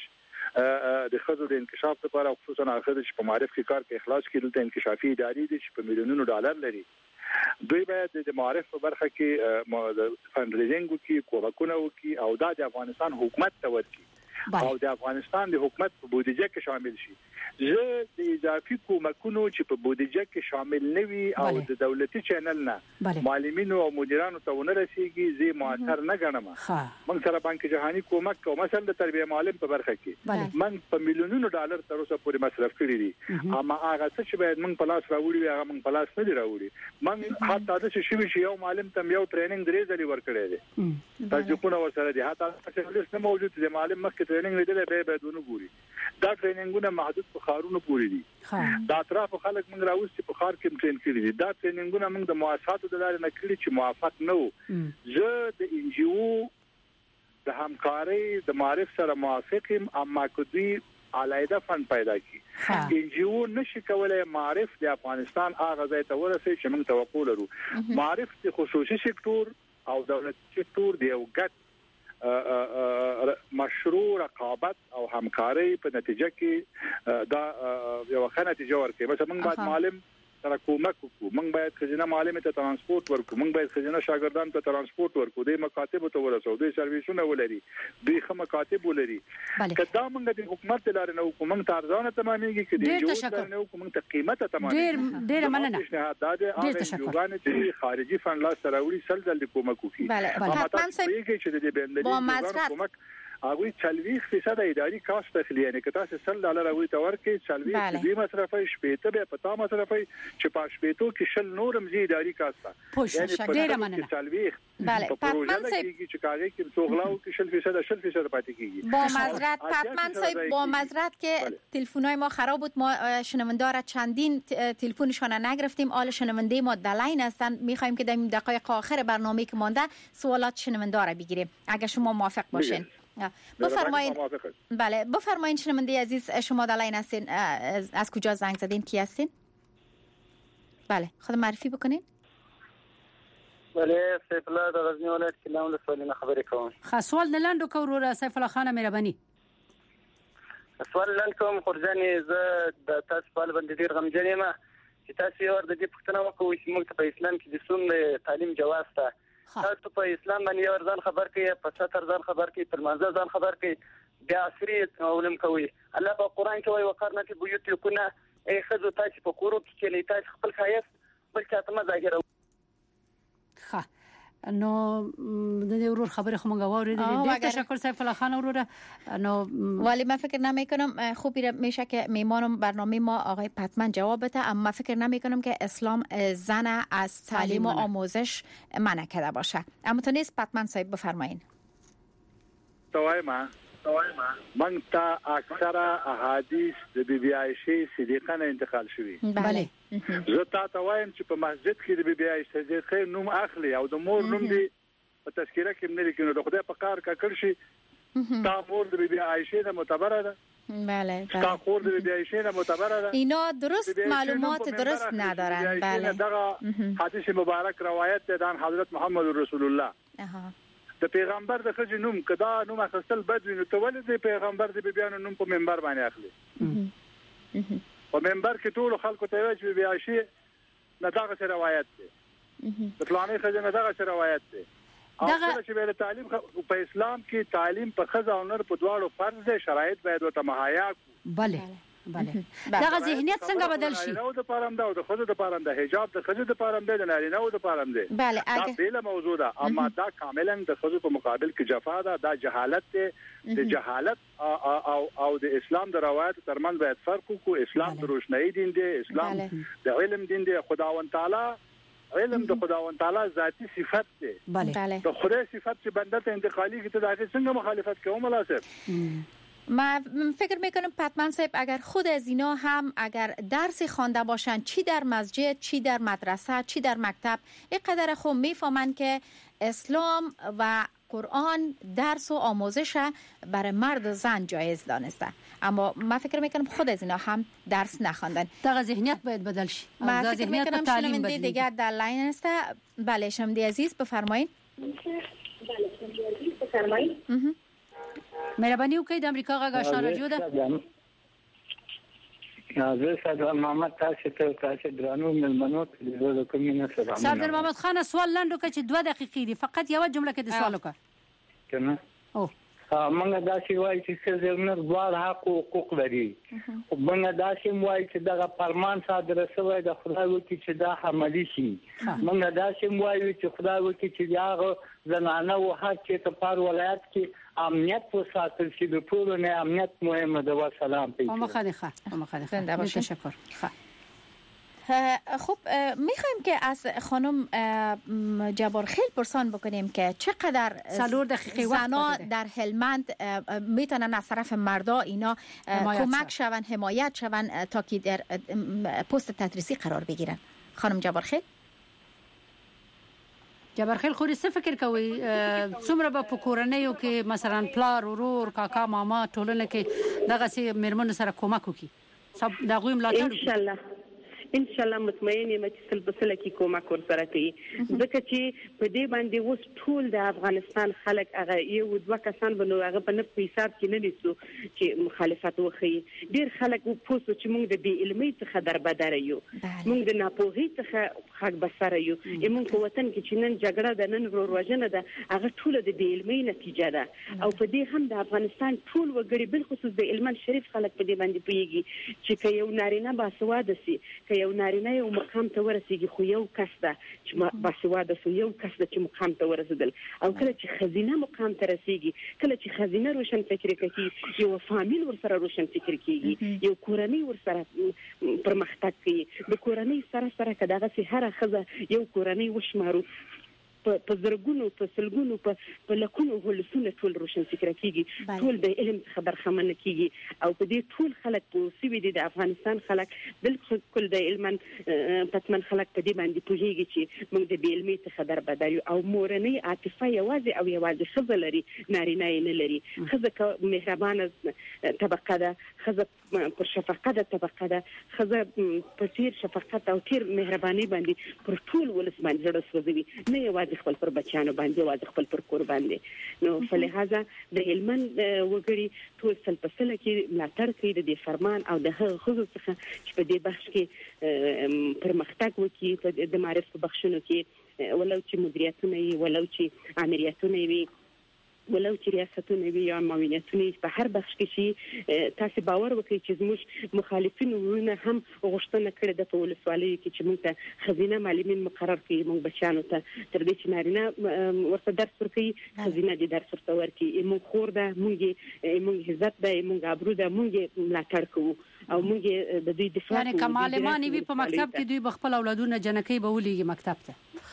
د خزو د انکشاف لپاره خصوصا هغه چې په معرف کې کار کوي اخلاص کې د انکشافي ادارې دي چې په میلیونونو ډالر لري. دوی باید د معرف په برخه کې فندریزینګ وکړي، کومکونه وکړي او د افغانستان حکومت ته ورکړي او د افغانستان د حکومت په بودیجه کې شامل شي. زه د اضافي کومکونو چې په بودیجه کې شامل نه وي او د دولتي چینل نه معلمینو او مدیرانو ته ونه رسیږي زه مؤثر نه ګڼم. من سره بانک جهانی کومک کوم مثلا د تربیه معلم په برخه کې من په میلیونونو ډالر تر اوسه پورې مصرف کړی دي، اما هغه څه چې باید من په لاس راوړي هغه من په لاس نه دی راوړي. من حتی د شوي یو معلم ته یو ټریننګ درې ځلې ورکړی دی، تجربه ورسره دي، حتی څه نه موجود دی معلم مخکې ټریننګ لیدل به بدونه ګوري. دا ټریننګونه محدود په خارونو پورې دي، دا اطراف خلک موږ راوستي په خار کې ټرین کړي دي. دا ټریننګونه موږ د مؤسساتو د لارې نه کړی چې موافق نه وو. زه د انجیو د همکارۍ د معرف سره موافق یم، اما کدی علیحده فند پیدا کی انجیو نشي کولای معرف د افغانستان هغه ځای ته ورسي چې موږ توقع لرو. معرف د خصوصي سکتور او دولتي سکتور دی یو ګډ مشروع رقابت او همکاري په نتیجه کې دا یو ښه نتیجه ورکړي. مثلا موږ باید معلم سره کومک وکړو، موږ باید خزینه معلم ته ترانسپورت ورکړو، موږ باید خزینه شاګردان ته ترانسپورت ورکړو، د مکاتب ته ورسو، د سرویسونه ولري، د خه مکاتب ولري. کدا موږ د حکومت لاره نه وکړو موږ تارزانه تمامېږي کې د یو نه وکړو موږ ته قیمته تمامېږي. ډېر مننه. دا د یوګان چې خارجي فند لا سره وړي سل ځل کومک وکړي. حتما چې د بندلې کومک هغه 40% اداري کاست داخلي یعنی که تاسو $100 هغه ته ورکړي 40% دې مصرفي شپېته به پتا مصرفي چې په شپېتو کې شل نورم زی اداري کاست یعنی په ډیره مننه. بله پاتمن صاحب چې کاږي کې څوغلاو کې 60% پاتې کیږي. با معذرت پاتمن صاحب، با معذرت که تلفن‌های ما خراب بود، ما شنونده را چندین تلفنشون نگرفتیم. آل شنونده ما دلاین هستن، می‌خوایم که در دقایق آخر برنامه که مانده سوالات شنونده را بگیریم اگه شما موافق باشین. بفرمایید. بله بفرمایید شنونده عزیز، شما در لاین هستین، از کجا زنگ زدین، کی هستین؟ بله خود معرفی بکنین. بله سیف الله د غزنی ولایت کې لاندې سوالونه خبرې کوم. سوال نلاندو کورو سیف الله خان مهرباني. سوال لاندې کوم خورجانې زه د تاسو په اړه باندې ډیر غمجن یم چې تاسو یو د دې پوښتنه وکړئ چې موږ په اسلام کې د څوم تعلیم جواز ته تاسو په اسلام باندې یو ځان خبر کړئ، په ستر ځان خبر کړئ، پر منځ ځان خبر کړئ، بیا عصري علم کوي. الله په قران کې وایي وقرنا فی بیوتکن ای خذو تاسو په کورو کې چې تاسو خپل خایست بل چاته مظاهره. ښه نو د دې ورور خبره خو موږ واورېدې. ډېر تشکر سیف الله خان وروره. نو ولی من فکر نمی کنم خوبی میشه که میمانم برنامه ما آقای پتمن جواب بده، اما من فکر نمی کنم که اسلام زن از تعلیم و آموزش منع کرده باشه. اما تو نیست پتمن صاحب بفرمایید. من تا اکثر احادیث د بیبي عائشه صدیقه نه انتقال شوی. بله زه تاسو وایم چې په مسجد کې د بیا عائشه خیر نوم اخلي او د مور نوم دی په تذکره کې نه لیکي نو د خدای په کار کړ شي تا مور د بیا عائشه نه معتبره ده. بله تا خور د بیا عائشه نه معتبره ده. اینا درست معلومات درست ندارن. بله دغه حدیث مبارک روایت ده عن حضرت محمد رسول الله د پیغمبر د خځې نوم کدا نوم اخستل بد وي نو ته ولې د پیغمبر د بیان نوم په منبر باندې اخلي؟ په منبر کې ټول خلکو ته وایي چې بیا عائشه نه دغه روایت ده د فلانه خځې نه دغه روایت ده. او چې به تعلیم په اسلام کې تعلیم په خځه او نر په دواړو فرض دي شرایط باید وته مهیا. بله دغه ذهنیت څنګه بدل شي؟ نو د پارم دا او د خځو د پارم د حجاب د خځو د پارم د نارینه او د پارم دی. بله دا بیل موضوع ده اما دا کاملا د خځو په مقابل کې جفا ده. دا جهالت ده. د جهالت او د اسلام د روایت ترمن باید فرق وکړو. اسلام د روشنايي دین دی. اسلام د علم دین دی. خداوند تعالی علم د خداوند تعالی ذاتی صفت دی. بله د خدای صفت چې بنده ته انتقالی کې ته دا څنګه مخالفت کوي مناسب؟ من فکر میکنم پتمن صاحب اگر خود از اینا هم اگر درسی خوانده باشن چی در مسجد چی در مدرسه چی در مکتب اینقدر خوب میفهمن که اسلام و قرآن درس و آموزش برای مرد و زن جایز دانسته. اما من فکر میکنم خود از اینا هم درس نخواندن. دغه ذهنیت باید بدل شي. من فکر میکنم شنونده دیگر در لاین است. بله شنونده عزیز بفرمایید. مهرباني وکړئ د امریکا غږ آشنا رادیو ده. زه سردار محمد تاسو درانو ملمنو د کومینه سره. سردار محمد خان سوال لاندو کې چې 2 دقیقې دي فقط یو جمله کې د سوال وکړه. کنه او موږ دا شی وایي چې څنګه دوار حق او حقوق لري. موږ دا شی وایي چې دغه فرمان صادر شوی د خدای وکي چې دا عملی شي. موږ دا شی وایي چې خدای وکي چې هغه زنانه او حق چې په پار ولایت کې امنیت وساتل شي. د ټولو نه امنیت مهمه ده. و سلام پیږي. مخالفه تشکر. خب میخوایم که از خانم جبارخیل پرسان بکنیم که چقدر زنا در هلمند میتونن از طرف مردا اینا کمک شون حمایت شون تا که در پست تدریسی قرار بگیرن. خانم جبارخیل خوري څه فکر کوي څومره په کورنیو کې مثلا پلار ورور کاکا ماما ټولنه کې دغه سي مرمن سره کومک وکي سب دغه ملاتړ ان شاء الله مطمئن یم چې سل بسله کې کومک ورسره کوي ځکه چې په دې باندې اوس ټول د افغانستان خلک هغه یو دوه کسان بنو هغه په نه حساب کې نه لیسو چې مخالفت وکړي. ډیر خلک پوسو چې موږ د بې علمۍ څخه دربدار یو موږ د ناپوهۍ څخه حق بسره یو موږ په وطن کې چې نن جګړه د نن وروژنه ده هغه ټول د بې علمۍ نتیجه ده. او په دې هم د افغانستان ټول وګړي بل خصوص د علمان شریف خلک په دې باندې پیږي چې یو نارینه باسواده سي یو نارینه یو مقام ته ورسیږي خو یو کس ده چې باسواده سو یو کس ده چې مقام ته ورسېدل. او کله چې خزینه مقام ته رسیږي کله چې خزینه روشن فکر کوي یو فامیل ورسره روشن فکر کوي یو کورنۍ ورسره پرمختګ کوي. د کورنۍ سره کداغه سي هر خزه یو کورنۍ وشمارو په زرګونو په سلګونو په لکونو ولسونه ټول روشن فکر کیږي ټول د علم خبر خمن کیږي. او په دې ټول خلک په سوي دي د افغانستان خلک بالکل د علم پتمن خلک په دې باندې پوهیږي چې موږ د علمي څخه دربدار او مورنۍ عاطفه یوازې خزه لري نارینه نه لري. خزه مهربانه طبقه ده خزه پر شفقت طبقه ده خزه په تیر شفقت او تیر مهرباني باندې پر ټول ولس باندې زړه سوځوي نه یوازې خپل پر بچانو باندې واځ خپل پر کور باندې. نو فلهذا د هلمند وګړي ټول سلپسله کې ملاتړ کوي د دې فرمان او د هغه خصوص څخه چې په دې بخش کې پرمختګ وکړي په د معرفت بخښونو کې ولو چې مدیریتونه وي ولو چې امریتونه وي ولو چې ریاستونه وي یا معاونتونه په هر بخش کې شي تاسو باور وکړئ چې زموږ مخالفین ورونه هم غوښتنه کړې ده په ولسوالۍ کې چې موږ ته خزینه معلمین مقرر کړي موږ بچانو ته تر دې چې نارینه ورته درس ورکړي خزینه دې درس ورته ورکړي موږ خور ده موږ عزت ده موږ ابرو ده موږ ملاتړ کوو او موږ د دې دفاع یعنی کمالمانی وي په مکتب کې دوی بخپل اولادونه جنکۍ به ولېږي مکتب ته.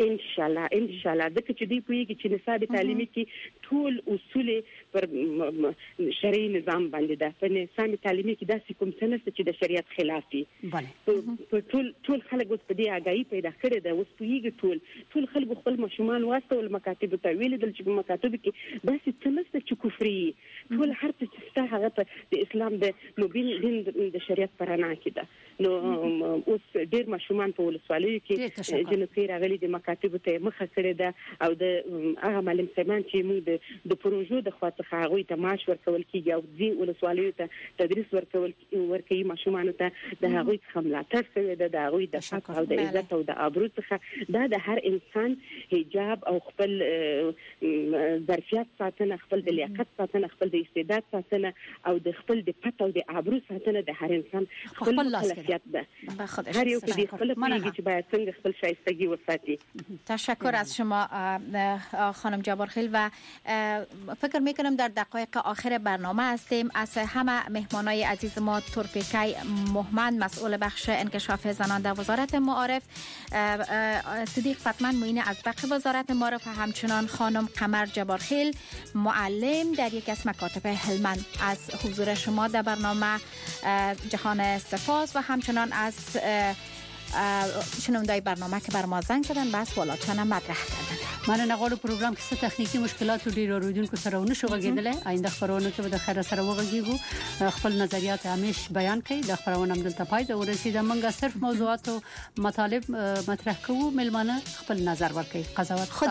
ان شاء الله د چې دی پویږي چې نصاب تعلیمي کې ټول اصول پر شرعي نظام باندې ده. په نظام تعلیمي کې داسې کوم څه نشته چې د شریعت خلاف وي. ټول خلک اوس په دې آگاهي پیدا کړې ده. اوس پویږي ټول خلک خپل ماشومان واستول مکاتب ته ویل دل چې په مکاتب کې داسې څه نشته چې کفري. ټول هر څه چې ستا هغه د اسلام د مبین دین د شریعت پرانا کې ده. نو اوس ډېر ماشومان په ولسوالیو کې جنسي راغلي د مکاتب ته مخه کړې ده او د هغه معلم سیمان چې موږ د پروژو د خوا څخه هغوی ته معاش ورکول کېږي او ځي ولسوالیو ته تدریس ورکوي ماشومانو ته د هغوی څخه ملاتړ شوی ده د هغوی د حق او د عزت او د آبرو څخه دا د هر انسان حجاب او خپل ظرفیت ساتنه خپل د لیاقت ساتنه خپل د استعداد ساتنه او د خپل د پت او د آبرو ساتنه د هر انسان خپل مکلفیت ده. هر یو کې خپل پیږي چې باید څنګه خپل شایستگی وساتي. تشکر از شما خانم جبارخیل و فکر میکنم در دقایق آخر برنامه هستیم. از همه مهمانای عزیز ما تورپیکای مهمند مسئول بخش انکشاف زنان در وزارت معارف، صدیق فتمن معین از بخش وزارت معارف و همچنان خانم قمر جبارخیل معلم در یک از مکاتب هلمند از حضور شما در برنامه جهان سپاس و همچنان از شنوندای برنامه که بر ما زنگ زدن و سوالاتشان مطرح کردن. من نقال پروگرام که تخنیکی مشکلات و ډیر اوریدونکو سره ونشو غږیدل. آینده خبرونه کې به د خیر سره وغږیږو، خپل نظریات همیش بیان کړئ. د خبرونه هم دلته پای ته ورسیده. موږ صرف موضوعات او مطالب مطرح کوو، ملمانه خپل نظر ورکړي. قضاوت